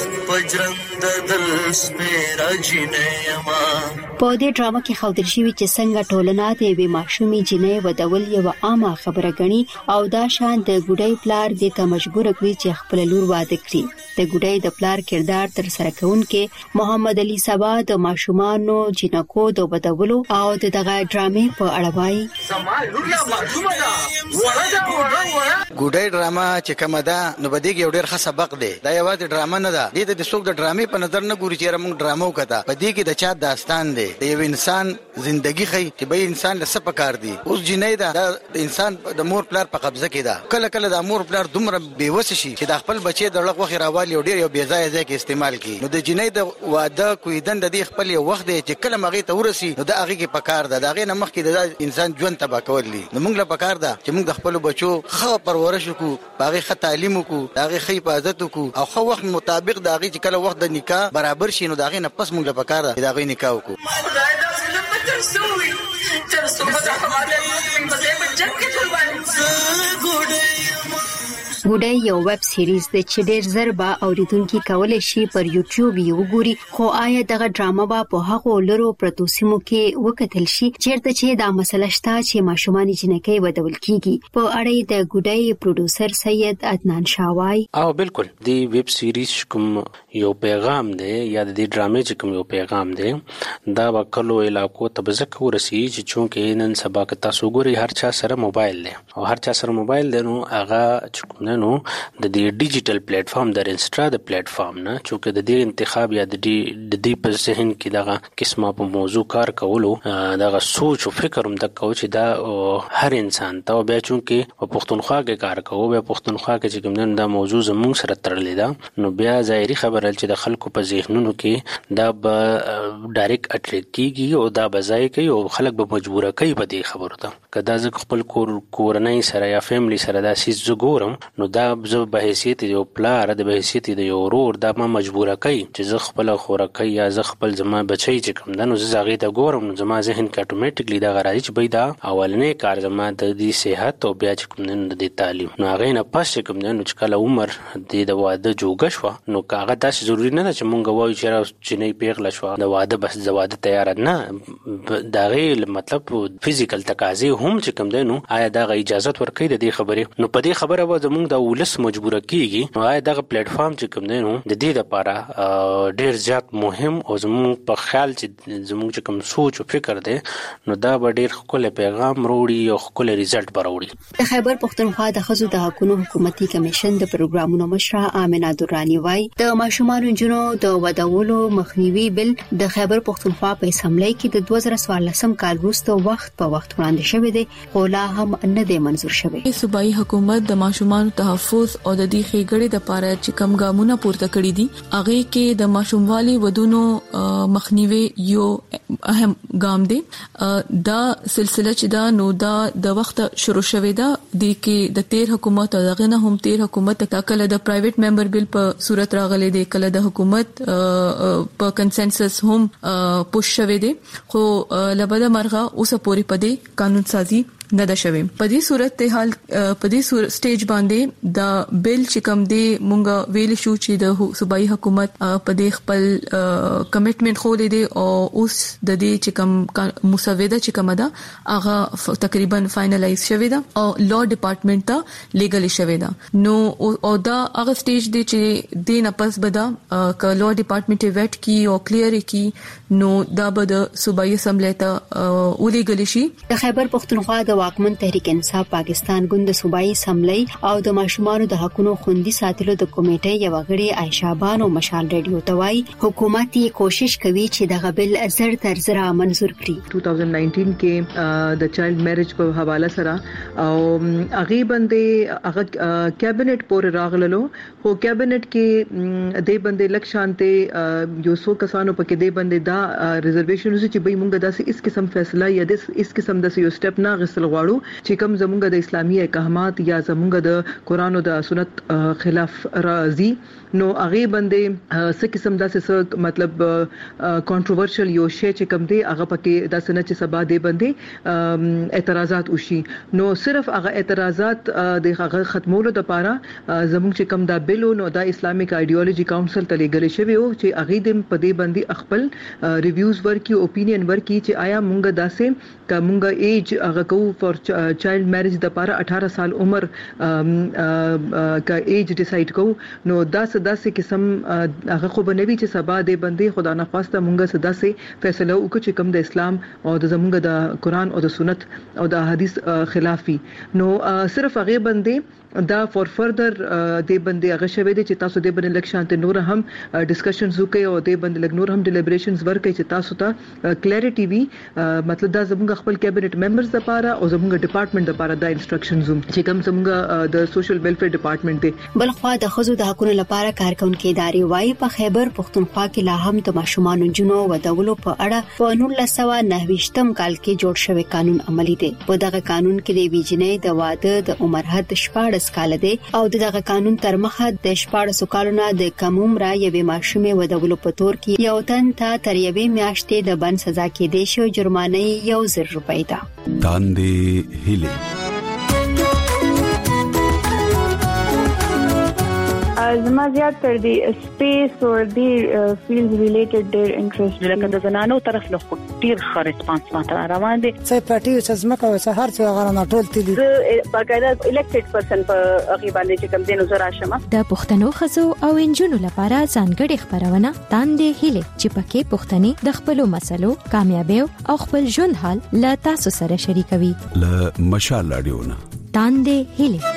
دې ډرامه کې ښودل شوی چې څنګه ټولنه د یوې ماشومې جنۍ ودول یوه عامه خبره ګڼي او دا شان د ګډۍ پلار دې ته مجبور کړي چې خپل لور واده کړي. د ګډۍ د پلار کردار تر سره کوونکې محمد علي سبا د ماشومانو جنکو د ودولو او دغه ډرامې په اړه وایي
ګډۍ ډرامه چې کومه ده نو بده کې ډېر ښه سبق دی. دا یو د ډرامه نه ده دې د څوک د ډرامې په نظر نه ګوري چې موږ ډرامو کته په دې کې د چا داستان دی د یو انسان ژوندۍ خي چې به انسان له سپه کار دی. اوس جنۍ ده د انسان د مور پلار په قبضه کې ده کله کله د مور پلار دومره بیوس شي چې د خپل بچي د لغ وخت راوالي ډېر یو بې ځای ځای کې استعمال کی نو د جنۍ د واده کویدن د دې خپل یو وخت دی چې کله مغه ته ورسي نو د هغه کې پکار ده د هغه نه مخ کې د انسان ژوند تبا کول دي. نو موږ له پکار ده چې موږ د خپل بچو خو پرورش کو، باغې خ تعلیم کو، داغه خ حفاظت کو او خو وخت مطابق داغه چې کله وخت د نکاح برابر شي نو داغه نه پس موږ له پکار ده داغه نکاح کو.
ګوډای یو ویب سیریز د چې ډېر زر با اوریدونکو کولای شي پر یوټیوب یې وګوري، خو آیا دغه ډراما با په هغه لرو پروتو سیمو کې وکتل شي چیرته چې دا مسله شته چې ماشومان جنکۍ ودول کیږي؟ په اړه د ګوډای پروډوسر سید عدنان شاوای
او بالکل دی ویب سیریز کوم یو پیغام دی یا د ډرامې چې کوم یو پیغام دی دا وکړو علاقو ته ځکه ورسي چې چونکې نن سبا کې تاسو ګوري هر چا سره موبایل دی او هر چا سره موبایل دی نو هغه چې نو د دې ډیجیټل پلیټ فارم د انسټا د پلیټ فارم نه چې د دې انتخاب یا د دې د دې په ذهن کې دغه قسمه په موضوع کار کولو دغه سوچ او فکر هم د کو چې دا هر انسان ته بیا چونکې په پښتونخوا کې کار کوو بیا پښتونخوا کې چې کوم دا موضوع زموږ سره تړلې ده نو بیا ظاهري خبره چې د خلکو په ذهنونو کې دا به ډایرکټ اټریکټ کیږي او دا بځای کوي او خلک به مجبوره کوي په دې خبرو ته کدا ځکه خپل کور کورنۍ سره یا فیملی سره دا سیس زګورم نو دا زه به حیثیت یو پلار د به حیثیت د یو ورور دا ما مجبوره کوي چې زه خپل خوراکي یا زه خپل زما بچي چې کوم دنو زه هغه ته ګورم نو زما ذهن کې اتوماتیکلی دا غراړي چې بيدا اولنې کار زما د دې صحت او بیا چې کوم دنو د تعلیم نو هغه نه پس چې کوم دنو چې کله عمر د واده جوګه شو نو کاغه تاسو ضروری نه چې مونږ وایو چې چې نه پیغله شو د واده بس د واده تیار نه دا غیر مطلب فزیکل تقاضې هم چې کوم دنو آیا دا اجازه ورکړي د دې خبره نو په دې خبره و زمونږ د ولس مجبوره کیږي نو آیا دغه پلیټ فارم چې کوم دی نو د دې لپاره ډیر زیات مهم او زموږ په خیال چې زموږ چې کوم سوچ او فکر دی نو دا به ډیر خپل پیغام وروړي او خپل ریزلټ وروړي.
د خیبر پښتونخوا د خزو د حقوقو حکومتي کمیشن د پروګرامونو مشره آمنه درانی وای د ماشومان جنو د ودولو مخنیوي بل د خیبر پښتونخوا په اسمبلی کې د دوه زره څوارلسم کال وروسته وخت په وخت وړاندې شوی دی خو لا هم نه دی منزور شوی.
صوبایي حکومت د ماشومان تحفظ او د دې خېګړې د پاره چې کم ګامونه پورته کړی دي هغه کې د ماشوموالي ودونو مخنیوي یو اهم ګام دی. دا سلسله چې دا نو دا د وخت شروع شوې ده د کې د تیر حکومت او دغه نه هم تیر حکومت کله د پرایویټ ممبر بل په صورت راغلي دی کله د حکومت په کنسنسس هم پوش شوې دي خو لبد مرغه اوس پورې پدې قانون سازي نه ده شوی. په دې صورت ته حال په دې سټیج باندې دا بل چې کوم دی مونږ ویل شو چې د صوبایي حکومت په دې خپل کمټمنټ خو دی او اوس د دې چې کوم مسوده چې کوم ده هغه تقریبا فائنلایز شوی ده او لا ډپارټمنټ ته لیګل شوی ده نو او دا هغه سټیج دی چې د نپس بدا ک لا ډپارټمنټ ویټ کی او کلیر کی نو دا به د صوبایي اسمبلی ته ولېګل شي.
د خیبر پښتونخوا د واکمن تحریک انصاف پاکستان ګوند صوبایي اسمبلی او د ماشومان د حقوقو خوندي ساتلو د کمیټې یو غړي عائشہ بانو مشال ریډیو توای حکومت یې کوشش کوي چې د غبل زر تر زر منزور کړي.
دو هزار نولس کې د چایلډ میریج په حواله سره او هغه باندې هغه کابینټ پورې راغللو خو کابینټ کې د باندې لکشانته یو څو کسانو پکې د باندې دا ریزرویشن چې به موږ داسې اس قسم فیصله یا د اس قسم د یو سټپ نه غسل غواړو چې کوم زمونږ د اسلامي احکامات یا زمونږ د قران او د سنت خلاف راځي نو هغه باندې څه قسم داسې مطلب کنټروورشل یو شی چې کوم دی هغه پکې داسې نه چې سبا دی باندې اعتراضات وشي نو صرف هغه اعتراضات د هغه ختمولو لپاره زمونږ چې کوم دا بل نو دا اسلامیک ایډیالوژي کونسل ته لګل شوی او چې هغه د پدې باندې خپل ریویوز ورکي اوپینین ورکي چې آیا مونږ داسې کومه ایج هغه کو فور چایلډ میریج د لپاره اٹھارہ سال عمر کا ایج ډیسایډ کو نو دا داسې قسم هغه خو بنوي چې سبا د باندې خدا نه خواسته مونږه صدا سي فیصله وکړو چې کوم د اسلام او د زمونږ د قران او د سنت او د حدیث خلافي نو صرف هغه باندې دا فور فردر د باندې هغه شوی دی چې تاسو د باندې لکشانته نور هم ډسکشنز وکړي او د باندې لګ نور هم ډیلیبریشنز ورکړي چې تاسو ته کلیریټي وي. مطلب دا زموږ خپل کابینټ ممبرز لپاره او زموږ ډپارټمنټ لپاره دا انسټرکشنز هم چې کوم زموږ د سوشل ویلفیر ډپارټمنټ دی.
بلخوا د خزو د حقوقو لپاره کارکونکو ادارې وايي په خیبر پختونخوا کې لا هم د ماشومان جنو ودولو په اړه په نولس سوه نهه ویشتم کال کې جوړ شوی قانون عملی دی. په دغه قانون کې د ویجنې د واده د عمر حد شپږ کال دی او دغه قانون تر مخه د شپږ کالونو د کم عمر یوې ماشومې ودولو په تور کې یو تن ته تر یوې میاشتې د بند سزا کې دی شو جرمانه یو زر روپۍ ده.
داندې هیله
زما زیات تر دی سپیس او دی فیلډ ریلیټډ ډیر انټرست
لکه د زنانو طرف له ډیر ښه ریسپانس ماته روان دي.
څه پټي چې زمکه او سهار څو غره ټول تللی
باقاعده الیکټډ پرسن په هغه باندې چې کوم دینو زرا شمه
د پښتنو خزو او انجونو لپاره ځانګړي خبرونه تاندې هله چې پکې پښتني د خپل مسلو کامیابی او خپل ژوند حال لا تاسو سره شریکوي.
ل مشال اډیونه
تاندې هله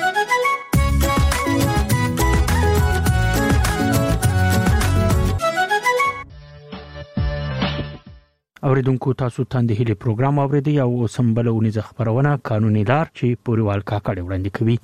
اوریدونکو تاسو تاندې هلي پروګرام اوریدي او سمبلونی ز خبرونه قانوني لار چې پوریوال کاکړ وړاندې کوي.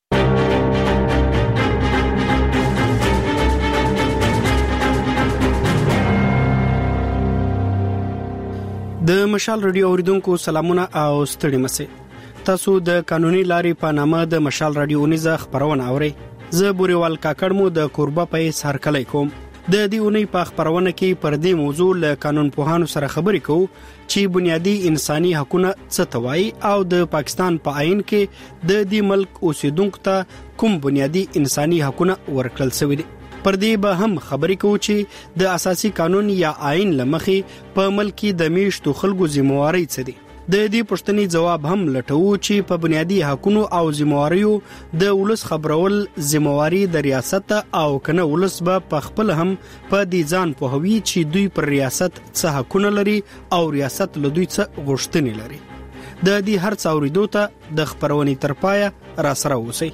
د مشال رادیو اوریدونکو سلامونه او ستړي مسه. تاسو د قانوني لارې په نامه د مشال رادیو نيزه خبرونه اوري. زه پوریوال کاکړ مو د کوربه په سر کلی کوم. د دې اونۍ په خبرونه کې پر دې موضوع له قانون پوهانو سره خبرې کوو چې بنیادی انساني حقوقونه څه ته وایي او د پاکستان په آئین کې د دې ملک اوسیدونکو ته کوم بنیادی انساني حقوقونه ورکړل شوي دي. پر دې به هم خبرې کوو چې د اساسي قانون یا آئین لمخې په ملک کې د میشتو خلکو ذمہواری څه دي. د دې پوښتنې جواب هم لټوو چې په بنیادی حقوقو او ذمہواریو د ولس خبرول ذمہواری د ریاست او کنه ولس به په خپل هم په دې ځان په هوی چې دوی پر ریاست څه حقوقونه لري او ریاست له دوی څه غوښتنې لري. د دې هر څه اوریدو ته د خبرونې تر پایه را سره اوسئ.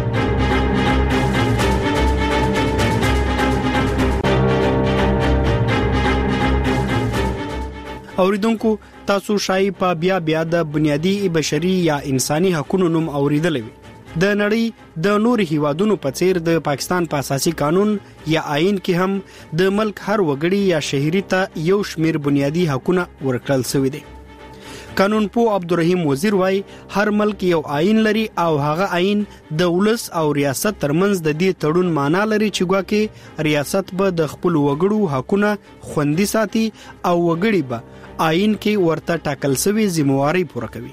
اوریدونکو تاسو شای په بیا بیا د بنیادی بشري یا انساني حقوقو نوم اوریدلې وي. د نړۍ د نور هیوادونو په څیر د پاکستان په اساسي قانون یا آئین کې هم د ملک هر وګړي یا شهري ته یو شمیر بنیادی حقوقونه ورکړل شوی دي. قانون پو عبدالرحیم وزیر وای هر ملک یو آئین لري او هغه آئین د ولس او ریاست ترمنځ د دې تړون معنا لري چې ګواکې ریاست به د خپل وګړو حقوقونه خوندي ساتي او وګړي به آئین کې ورته ټاکل شوی ذمہواری پوره کوي.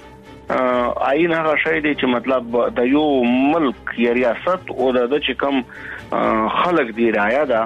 آئین هغه شی دی چې مطلب د یو ملک یا ریاست او د چې کوم خلک دی رایا ده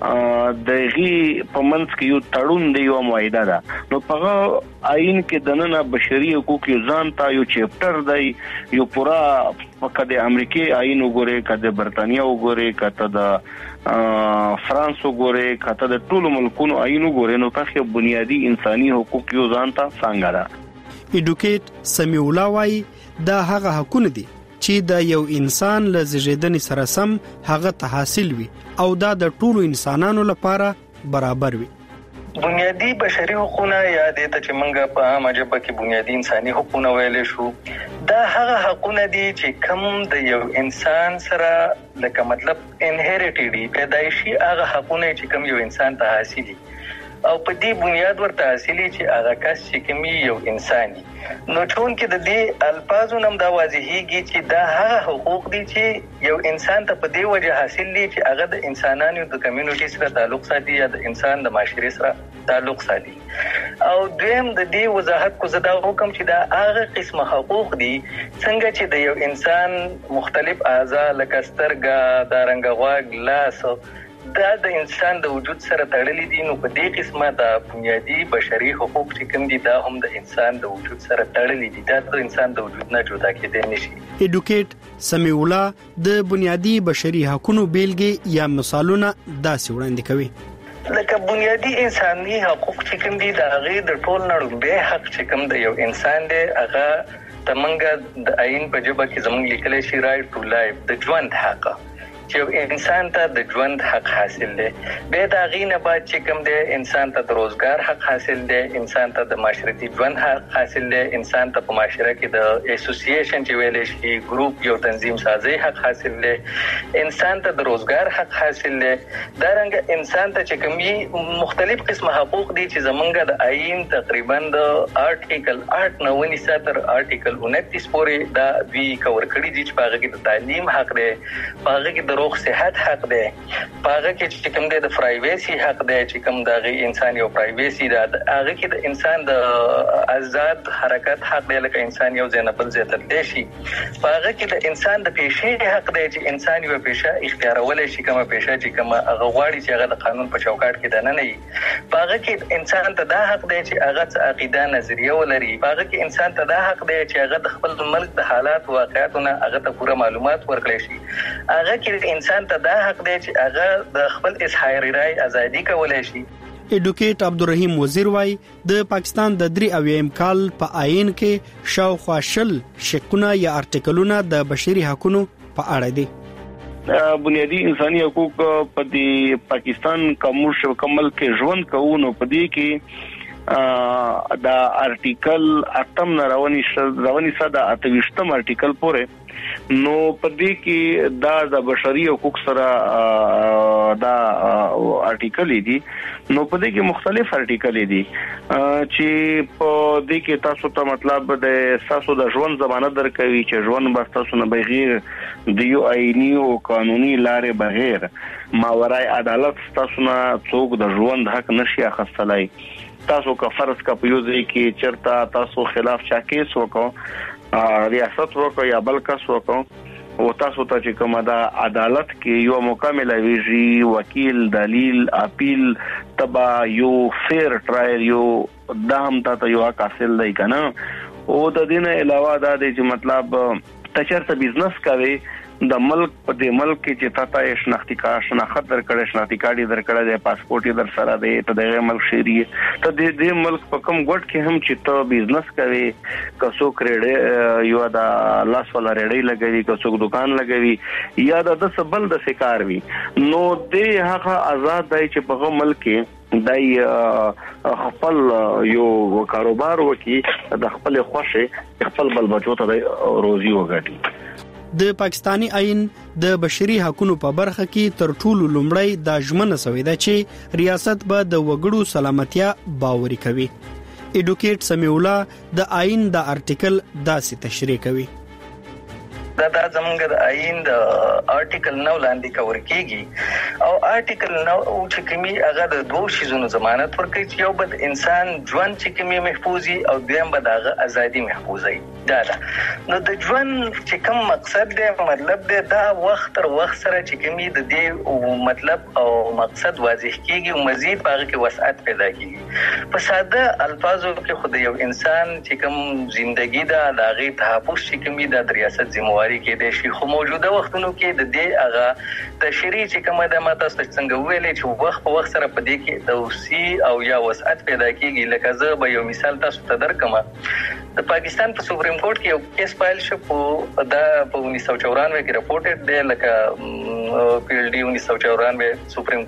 دغه په منځ کې یو تړون دی یو معاهده ده. نو په آئین کې د نن بشري حقوق یو ځان ته یو چپټر دی یو پورا پکې د امریکای آئین وګوره کده برتانیا وګوره کته د فرانس وګوره کته د ټولو ملکونو آئین وګوره نو په بنیادی انساني حقوق یو ځان ته څنګه ده.
ایډوکیټ سمیع الله وايي دا هغه حقونه دي چې د یو انسان له زیږیدنې سره سم هغه ته حاصل وي او دا د ټولو انسانانو لپاره برابر وي.
بنیادی بشري حقوقونه یا د ته چې موږ په عامه ژبه کې بنیادی انساني حقوقونه ویل شو دا هغه حقوقونه دي چې کوم د یو انسان سره لکه مطلب انهریټډ پیدایشي هغه حقوقونه چې کوم یو انسان ته حاصلي او په دې بنیاد ورته حاصلي چې هغه کس چې کوم یو انساني نو چون کې د دې الفاظو نم دا واضحيږي چې دا هغه حقوق دي چې یو انسان ته په دې وجه حاصل دي چې هغه د انسانانو د کمیونټي سره تعلق ساتي یا د انسان د معاشري سره تعلق ساتي. او دویم د دې وضاحت کو زدا حکم چې دا هغه قسمه حقوق دي څنګه چې د یو انسان مختلف اعضاء لکه سترګه، دارنګ غوږ، لاس دا د انسان د وجود سره تړلي دي. نو په دې قسمه د بنیادی بشري حقوق چې کوم دي دا هم د انسان د وجود سره تړلي دي. دا د انسان د وجود نه جدا کېدای نشي.
ایډوکیټ سمیع الله د بنیادی بشري حقوقو بیلګې یا مثالونه داسې وړاندې کوي.
لکه بنیادی انساني حقوق چې کوم دي د هغه د ټول نړۍ حق چې کوم د یو انسان دی هغه تمنګ د عین په جبه کې زموږ لیکل شي رائټ ټو لایف د ژوند حق چې انسان ته د ژوند حق حاصل دی. به دا غینه بعد چې کوم دی انسان ته د روزګار حق حاصل دی، انسان ته د معاشرتي ژوند حق حاصل دی، انسان ته په معاشره کې د اسوسییشن چې ویل شي ګروپ یو تنظیم سازي حق حاصل دی، انسان ته د روزګار حق حاصل دی. دا رنګ انسان ته چې کومي مختلف قسمه حقوق دي چې زمونږ د آئین تقریبا د آرټیکل آठ نو ونیسه تر آرټیکل انتیس پورې دا دوی کور کړی دي چې په هغه کې د تعلیم حق دی، په هغه کې د روغ صحت حق دی، په هغه کې چې کوم د پرایویسي حق دی چې کوم د انسان یو پرایویسي ده، هغه کې د انسان د آزاد حرکت حق دی لکه انسان یو ځنبل زیاتل دی شي، په هغه کې د انسان د پیشې حق دی چې انسان یو پیشه اختیارولای شي کومه پیشه چې کومه هغه غواړي چې هغه د قانون په چوکاټ کې ده نه نه، په هغه کې انسان ته دا حق دی چې هغه عقیده نظریه ولري، په هغه کې انسان ته دا حق دی چې هغه د خپل ملک د حالات واقعیتونه هغه ته پوره معلومات ورکړي شي، هغه کې انسان ته دا حق دی چې هغه د خپل اظهار رائے ازادي کولای شي.
ایډوکیټ عبدالرحیم وزیر وای د پاکستان د درې اویم کال په آئین کې شاوخوا شل شکونه یا ارټیکلونه د بشري حقوقو په اړه دي.
بنیادی انساني حقوق په دې پاکستان کوم شو کمل کې ژوند کوونو په دې کې دا ارټیکل اتم رواني رواني ساده اتويشتم ارټیکل پورې نو په دې کې دا د بشري حقوق سره دا ارټیکل دي، نو په دې کې مختلف ارټیکل دي چې په دې کې تاسو ته مطلب د تاسو د ژوند ضمانت درکوي چې ژوند به تاسو نه بغیر د یو آئینی او قانوني لارې بغیر ماورای عدالت تاسو نه څوک د ژوند حق نشي اخیستلای. تاسو کا فرض کا په یو ځای کې چرتا تاسو خلاف چا کیس وکړو ریاست وکړو یا بل کس وکړو او تاسو ته چې کومه دا عدالت کې یو مکمل ویژي وکیل دلیل اپیل تبا یو فیر ټرایل یو دام ته یو حاصل دی کنه، او د دینه علاوه دا دی چې مطلب تچرته بزنس کوي د ملک په دې ملک کې چې تاسو شناختی کا شناخت درکړې شناختی کارت درکړې د پاسپورت در سره دی ته د ملک شری ته د دې ملک په کوم ګډ کې هم چې ته بزنس کوي کسو کریډ یو دا لاس ولا ریډي لګوي کسو دکان لګوي یا د سبل د شکار وي نو دې هغه آزاد دی چې په ملک کې دای خپل یو کاروبار وکي د خپل خوښه خپل بل بچو ته روزي وګټي.
د پاکستانی آئین د بشري حقوقو په برخه کې تر ټولو لومړی د ژمنه سوی ده چې ریاست به د وګړو سلامتیا باوري کوي. ایډوکیټ سمیع الله د آئین د ارټیکل داسې تشریح کوي.
دا د زمونږ د آئین د آرټیکل نو لاندې کور کیږي او آرټیکل نو چې کومي هغه د دوه شیزونو ضمانت ورکوي چې یو بد انسان ژوند چې کومي محفوظي او دویم بد هغه ازادي محفوظي. دا دا نو د ژوند چې کوم مقصد دی مطلب دی دا وخت تر وخت سره چې کومي د دې مطلب او مقصد واضح کیږي او مزید هغه کې وسعت پیدا کیږي. په ساده الفاظو کې خو د یو انسان چې کوم ژوندۍ دا د هغه تحفظ چې کومي د ریاست ذمہ کې د شي خو موجوده وختونو کې د دې هغه تشریح چې کومه د ماته څنګه ویلې چې وخت په وخت سره په دې کې توسيع او یا وسعت پیدا کیږي. لکه زه به یو مثال تاسو ته درکم. د پاکستان په سپریم کورټ کې یو کیس فایل شو په د په انیس سو چورانوے کې رپورټډ دی لکه پی ایل ډي انیس سو چورانوے سپریم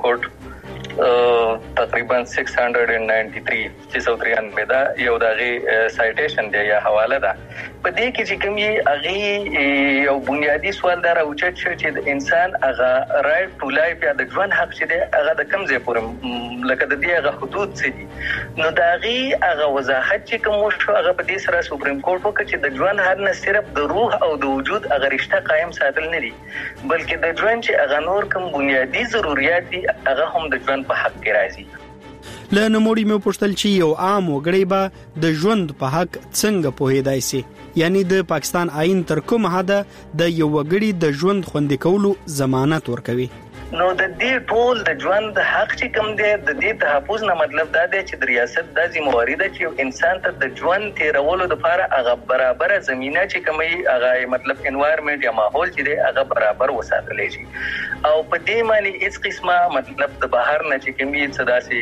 کورټ تقریبا six ninety-three چې سو ترانوے دا یو دغه سایټیشن دی یا حواله ده. په دې کې چې کوم یې هغه یو بنیادی سوال دار او چې چې د انسان هغه رائټ ټو لایف یا د ژوند حق چې دی هغه د کوم ځای پورې لکه د دې هغه حدود څه دي نو دا هغه هغه وضاحت چې کوم شو هغه په دې سره سپریم کورټ وکړي چې د ژوند حق نه صرف د روح او د وجود هغه رشتہ قائم ساتل نه دي بلکې د ژوند چې هغه نور کوم بنیادی ضرورت دي هغه هم د ژوند په حق کې راځي.
له نموړي مې پوښتل چې یو عام وګړی به د ژوند په حق څنګه پوهیدای شي، یعنی د پاکستان آئین تر کومه حد د یو وګړي د ژوند خوندي کولو ضمانت ورکوي.
نو د دې ټول د ژوند حق چې کوم دی د دې تحفظ نه مطلب دا دی چې د ریاست د ذمہواری ده چې انسان ته د ژوند تیرولو لپاره هغه برابر زمينه چې کومي هغه مطلب انوایرنمنت یا ماحول چې دی هغه برابر وساتل شي او په دې معنی هیڅ قسمه مطلب د بهر نه چې کومي صدا سي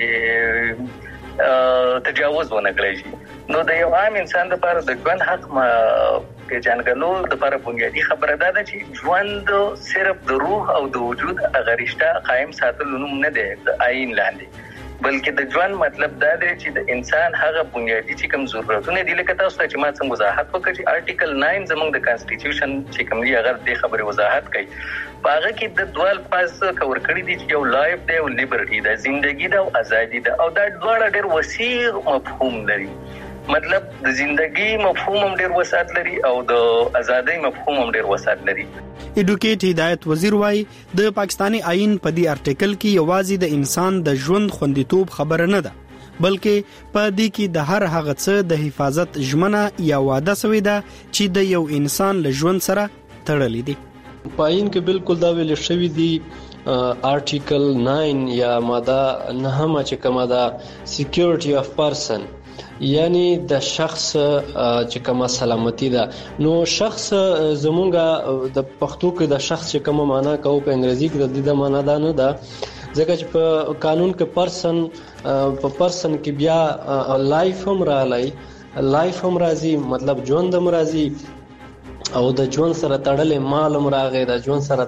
تجاوز ونه کړی شي نو د یو عام انسان لپاره د ژوند حق ما کې جانګلو د لپاره بنیادی خبره ده چې ژوند صرف د روح او د وجود هغه رشتہ قائم ساتل نوم نه دی د آئین لاندې بلکې د ژوند مطلب دا دی چې د انسان هغه بنیادی چې کوم ضرورتونه دي لکه تاسو چې ما څنګه وضاحت وکړ چې آرټیکل نو زموږ د کانسټیټیوشن چې کوم دی هغه د خبره وضاحت کوي هغه کې د دوال پاس کور کړی دي چې یو لایف دی او لیبرټي ده ژوندۍ ده او ازادي ده او دا ډول ډېر وسیع مفهوم لري مطلب د ژوندۍ مفهوم هم ډېر وسعت لري او د ازادۍ مفهوم هم ډېر وسعت لري
ایډوکیټ هدایت وزیر وايي د پاکستاني آئین په دې ارټیکل کې یوازې د انسان د ژوند خوندیتوب خبره نه ده بلکې په دې کې د هر هغه څه د حفاظت ژمنه یا وعده شوی ده چې د یو انسان له ژوند سره تړلې دي
په آئین کې بالکل دا ویل شوی دی آرټیکل نو یا ماده نهمه چې کومه ده سکیورټي اف پرسن یعنی د شخص چې کومه سلامتی ده نو شخص زمونږه د پښتو کې د شخص چې کومه معنا کوو په انګریزي کې د دې معنا ده نه ده ځکه چې په قانون کې پرسن په پرسن کې بیا لایف هم راځي لایف هم راځي مطلب ژوند هم راځي او د ژوند سره تړلې مال هم راغی د ژوند سره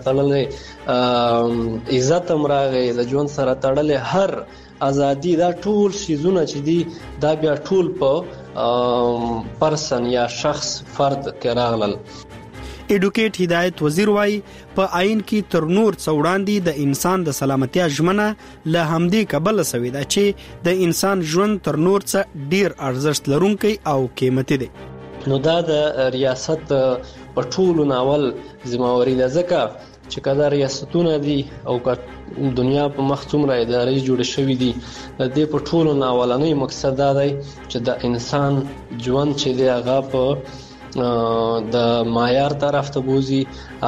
تړلې عزت هم راغی د ژوند سره تړلې هر ازادي دا ټول شیزونه چې دي دا بیا ټول په پرسن یا شخص فرد کې راغلل
ایډوکیټ هدایت وزیر وايي په آئین کې تر نور څوړاندې د انسان د سلامتیا ژمنه له همدې کبل سوي ده چې د انسان ژوند تر نور څه ډیر ارزښت لرونکی او قیمتي دی
نو دا د ریاست په ټولو ناول ذمہواری ده ځکه چې کله ریاستونه دي او دنیا په مخ څومره ادارې جوړې شوې دي د دې په ټولو ناولنۍ مقصد دا دی چې د انسان ژوند چې دی هغه په د معیار طرف ته بوزي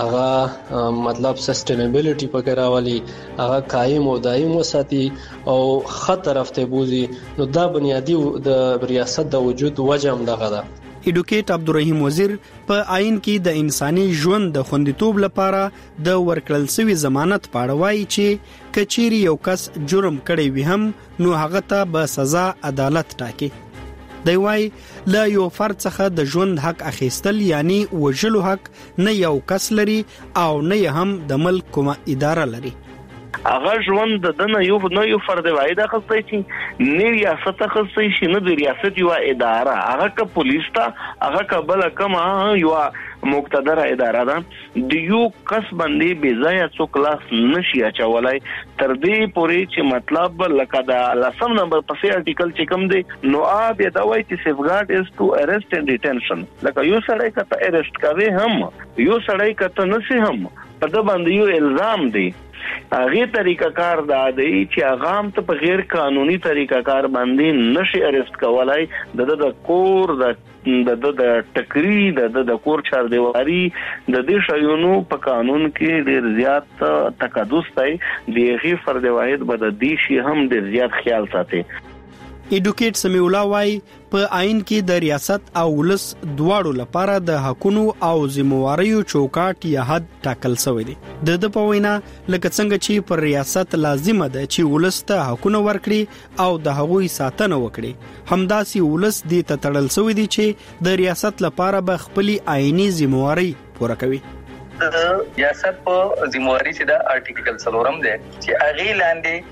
هغه مطلب سسټینبیلیټي پکې راولي هغه قائم او دائم وساتي او خطر طرف ته بوزي نو دا بنیادی د ریاست د وجود وجه هم دغه ده
ایډوکیټ عبدالرحیم وزیر په آئین کې د انساني ژوند د خوندیتوب لپاره د ورکړل شوی ضمانت په اړه وایي چې کچيري یو کس جرم کړی وي هم نو هغه ته به سزا عدالت ټاکي دی وايي لا یو فرد څخه د ژوند حق اخیستل یعنی وژلو حق نه یو کس لري او نه هم د ملک کومه اداره لري
هغه ژوند د نه یو نه یو فرد وایي د خصای شي نه ریاست خصای شي نه د ریاست یو اداره هغه ک پولیس ته هغه ک بل کما یو مقتدره اداره ده د یو کس باندې بې ځای څوک لاس نشي اچولای تر دې پورې چې مطلب لکه دا لسم نمبر پسې ارټیکل چې کوم دی نو آب دا وایي چې سیفګارد از ټو ارست اند ډیټنشن لکه یو سړی کته ارست کوي هم یو سړی کته نسی هم په د باندې یو الزام دی هغه طریقہ کار دا دی چې هغه هم ته په غیر قانوني طریقہ کار باندې نشي ارست کولای د د کور د د د ټکری د د کور چار دیواری د دې شایونو په قانون کې ډیر زیات تقدس دی دغه فرد واحد بد دي شي هم ډیر زیات خیال ساتي
ایډوکیټ سمیع الله وايي په آئین کې د ریاست او ولس دواړو لپاره د حقونو او ذمہواریو چوکاټ یا حد ټاکل شوی دی د د په وینا لکه څنګه چې پر ریاست لازمه ده چې ولس ته حقونه ورکړي او د هغوی ساتنه وکړي همداسي ولس دې ته تړل شوی دی چې د ریاست لپاره به خپل آئینی ذمہواری پوره کوي
ریاست په ذمہواری چې د آرټیکل څلورم دی چې اغه لاندې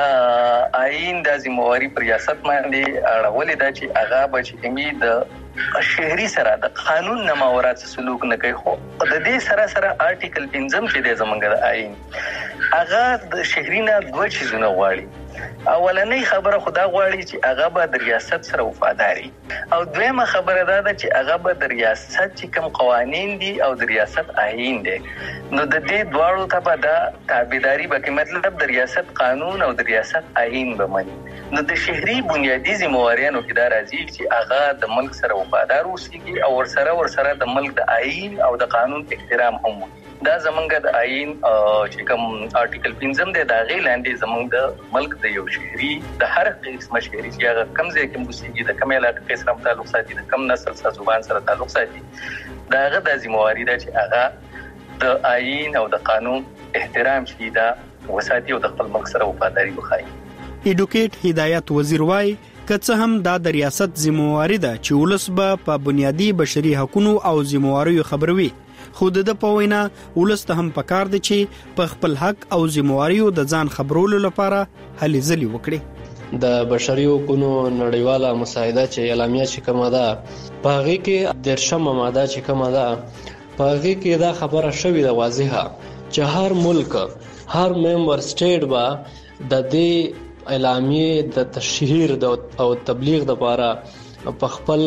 آئین د ذمہواری پر ریاست باندې اړولې ده چې هغه بچی د شهري سره د قانون نه ماورات سلوک نه کوي خو د دې سره سره آرټیکل پنځم چې د زمونږ د آئین هغه د شهري نه دوه چیزونه غواړي اولنۍ خبره خدا غواړي چې هغه به د ریاست سره وفاداری او دویمه خبره دا ده چې هغه به د ریاست چې کوم قوانین دي او د ریاست آئین دي نو د دې دواړو ته به د تابعداري به کې مطلب د ریاست قانون او د ریاست آئین به مني نو د شهري بنیادی ذمہواریانو کې دا راځي چې هغه د ملک سره وفادار اوسي او ورسره ورسره د ملک د آئین او د قانون احترام هم دا زمونږ د آئین چې کوم آرټیکل پنځم دی دا غي لاندې زمونږ د ملک د یو شهري د هر قسم شهري چې هغه کم ځای کې موسیقي د کم علاقې سره تعلق ساتي د کم نسل سره زبان سره تعلق ساتي دا هغه د ذمہواری ده چې هغه د آئین او د قانون احترام شي دا وساتي او د خپل ملک سره وفاداری وکړي.
ایډوکیټ هدایت وزیر وايي که هم دا د ریاست ذمہواری ده چې ولس به په بنیادی بشري حقوقو او ذمہواریو خبروي، خو د په وینا ولس ته هم پکار دي چې په خپل حق او ذمہواریو د ځان خبرولو لپاره هلې ځلې وکړي.
د بشري حقوقو نړیواله مساعده چې اعلامیه چې کومه ده په هغه کې درشمه ماده چې کومه ده په هغه کې دا خبره شوې ده واضحه چې هر ملک هر ممبر سټیټ با د دې اعلامیه د تشهیر او تبلیغ لپاره په خپل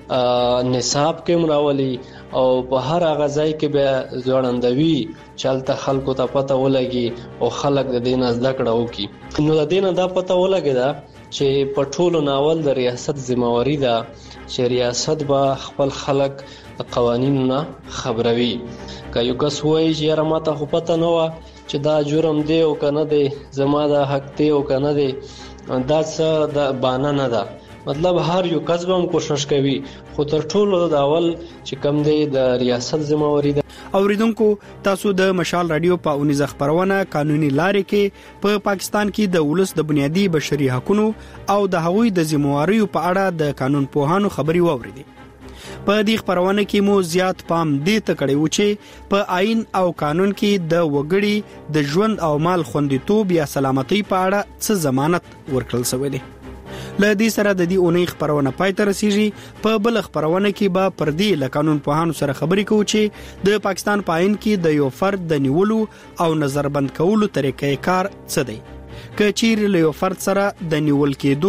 نصاب کې مراولي او په هر هغه ځای کې به ځوړندوي چلته خلکو ته پته ولګي او خلک د دین از دکړه وکي. نو د دین دا پته ولګي دا چې په ټولو ناول د ریاست ذمہواری ده چې ریاست به خپل خلک قوانینو خبروي. که یو کس وایي چې را ماته خو پته نه و چې دا جرم دی او کنه دی زما دا حق دی او کنه دی دا څه د بانه نه ده. مطلب هر یو کس به کوشش کوي خو تر ټولو د اول چې کم دی د ریاست ذمہواری ده.
اوریدونکو تاسو د مشال رادیو په اونیزه خبرونه قانوني لارې کې په پا پاکستان کې د ولس د بنیادی بشري حقوقو او د هغوی د ذمہواریو په اړه د قانون پوهانو خبري واوریدي. په دې خبرونه کې مو زیات پام دې ته کړی و چې په آئین او قانون کې د وګړي د ژوند او مال خوندیتوب یا سلامتۍ په اړه څه ضمانت ورکړل شوی دی. له دې سره د دې اونۍ خبرونه پای ته رسیږي. په بل خبرونه کې به پر دې له قانون پوهانو سره خبرې کوو چې د پاکستان په آئین کې د یو فرد د نیولو او نظربند کولو طریقې کار څه دی. که چیرې له یو فرد سره د نیول کېدو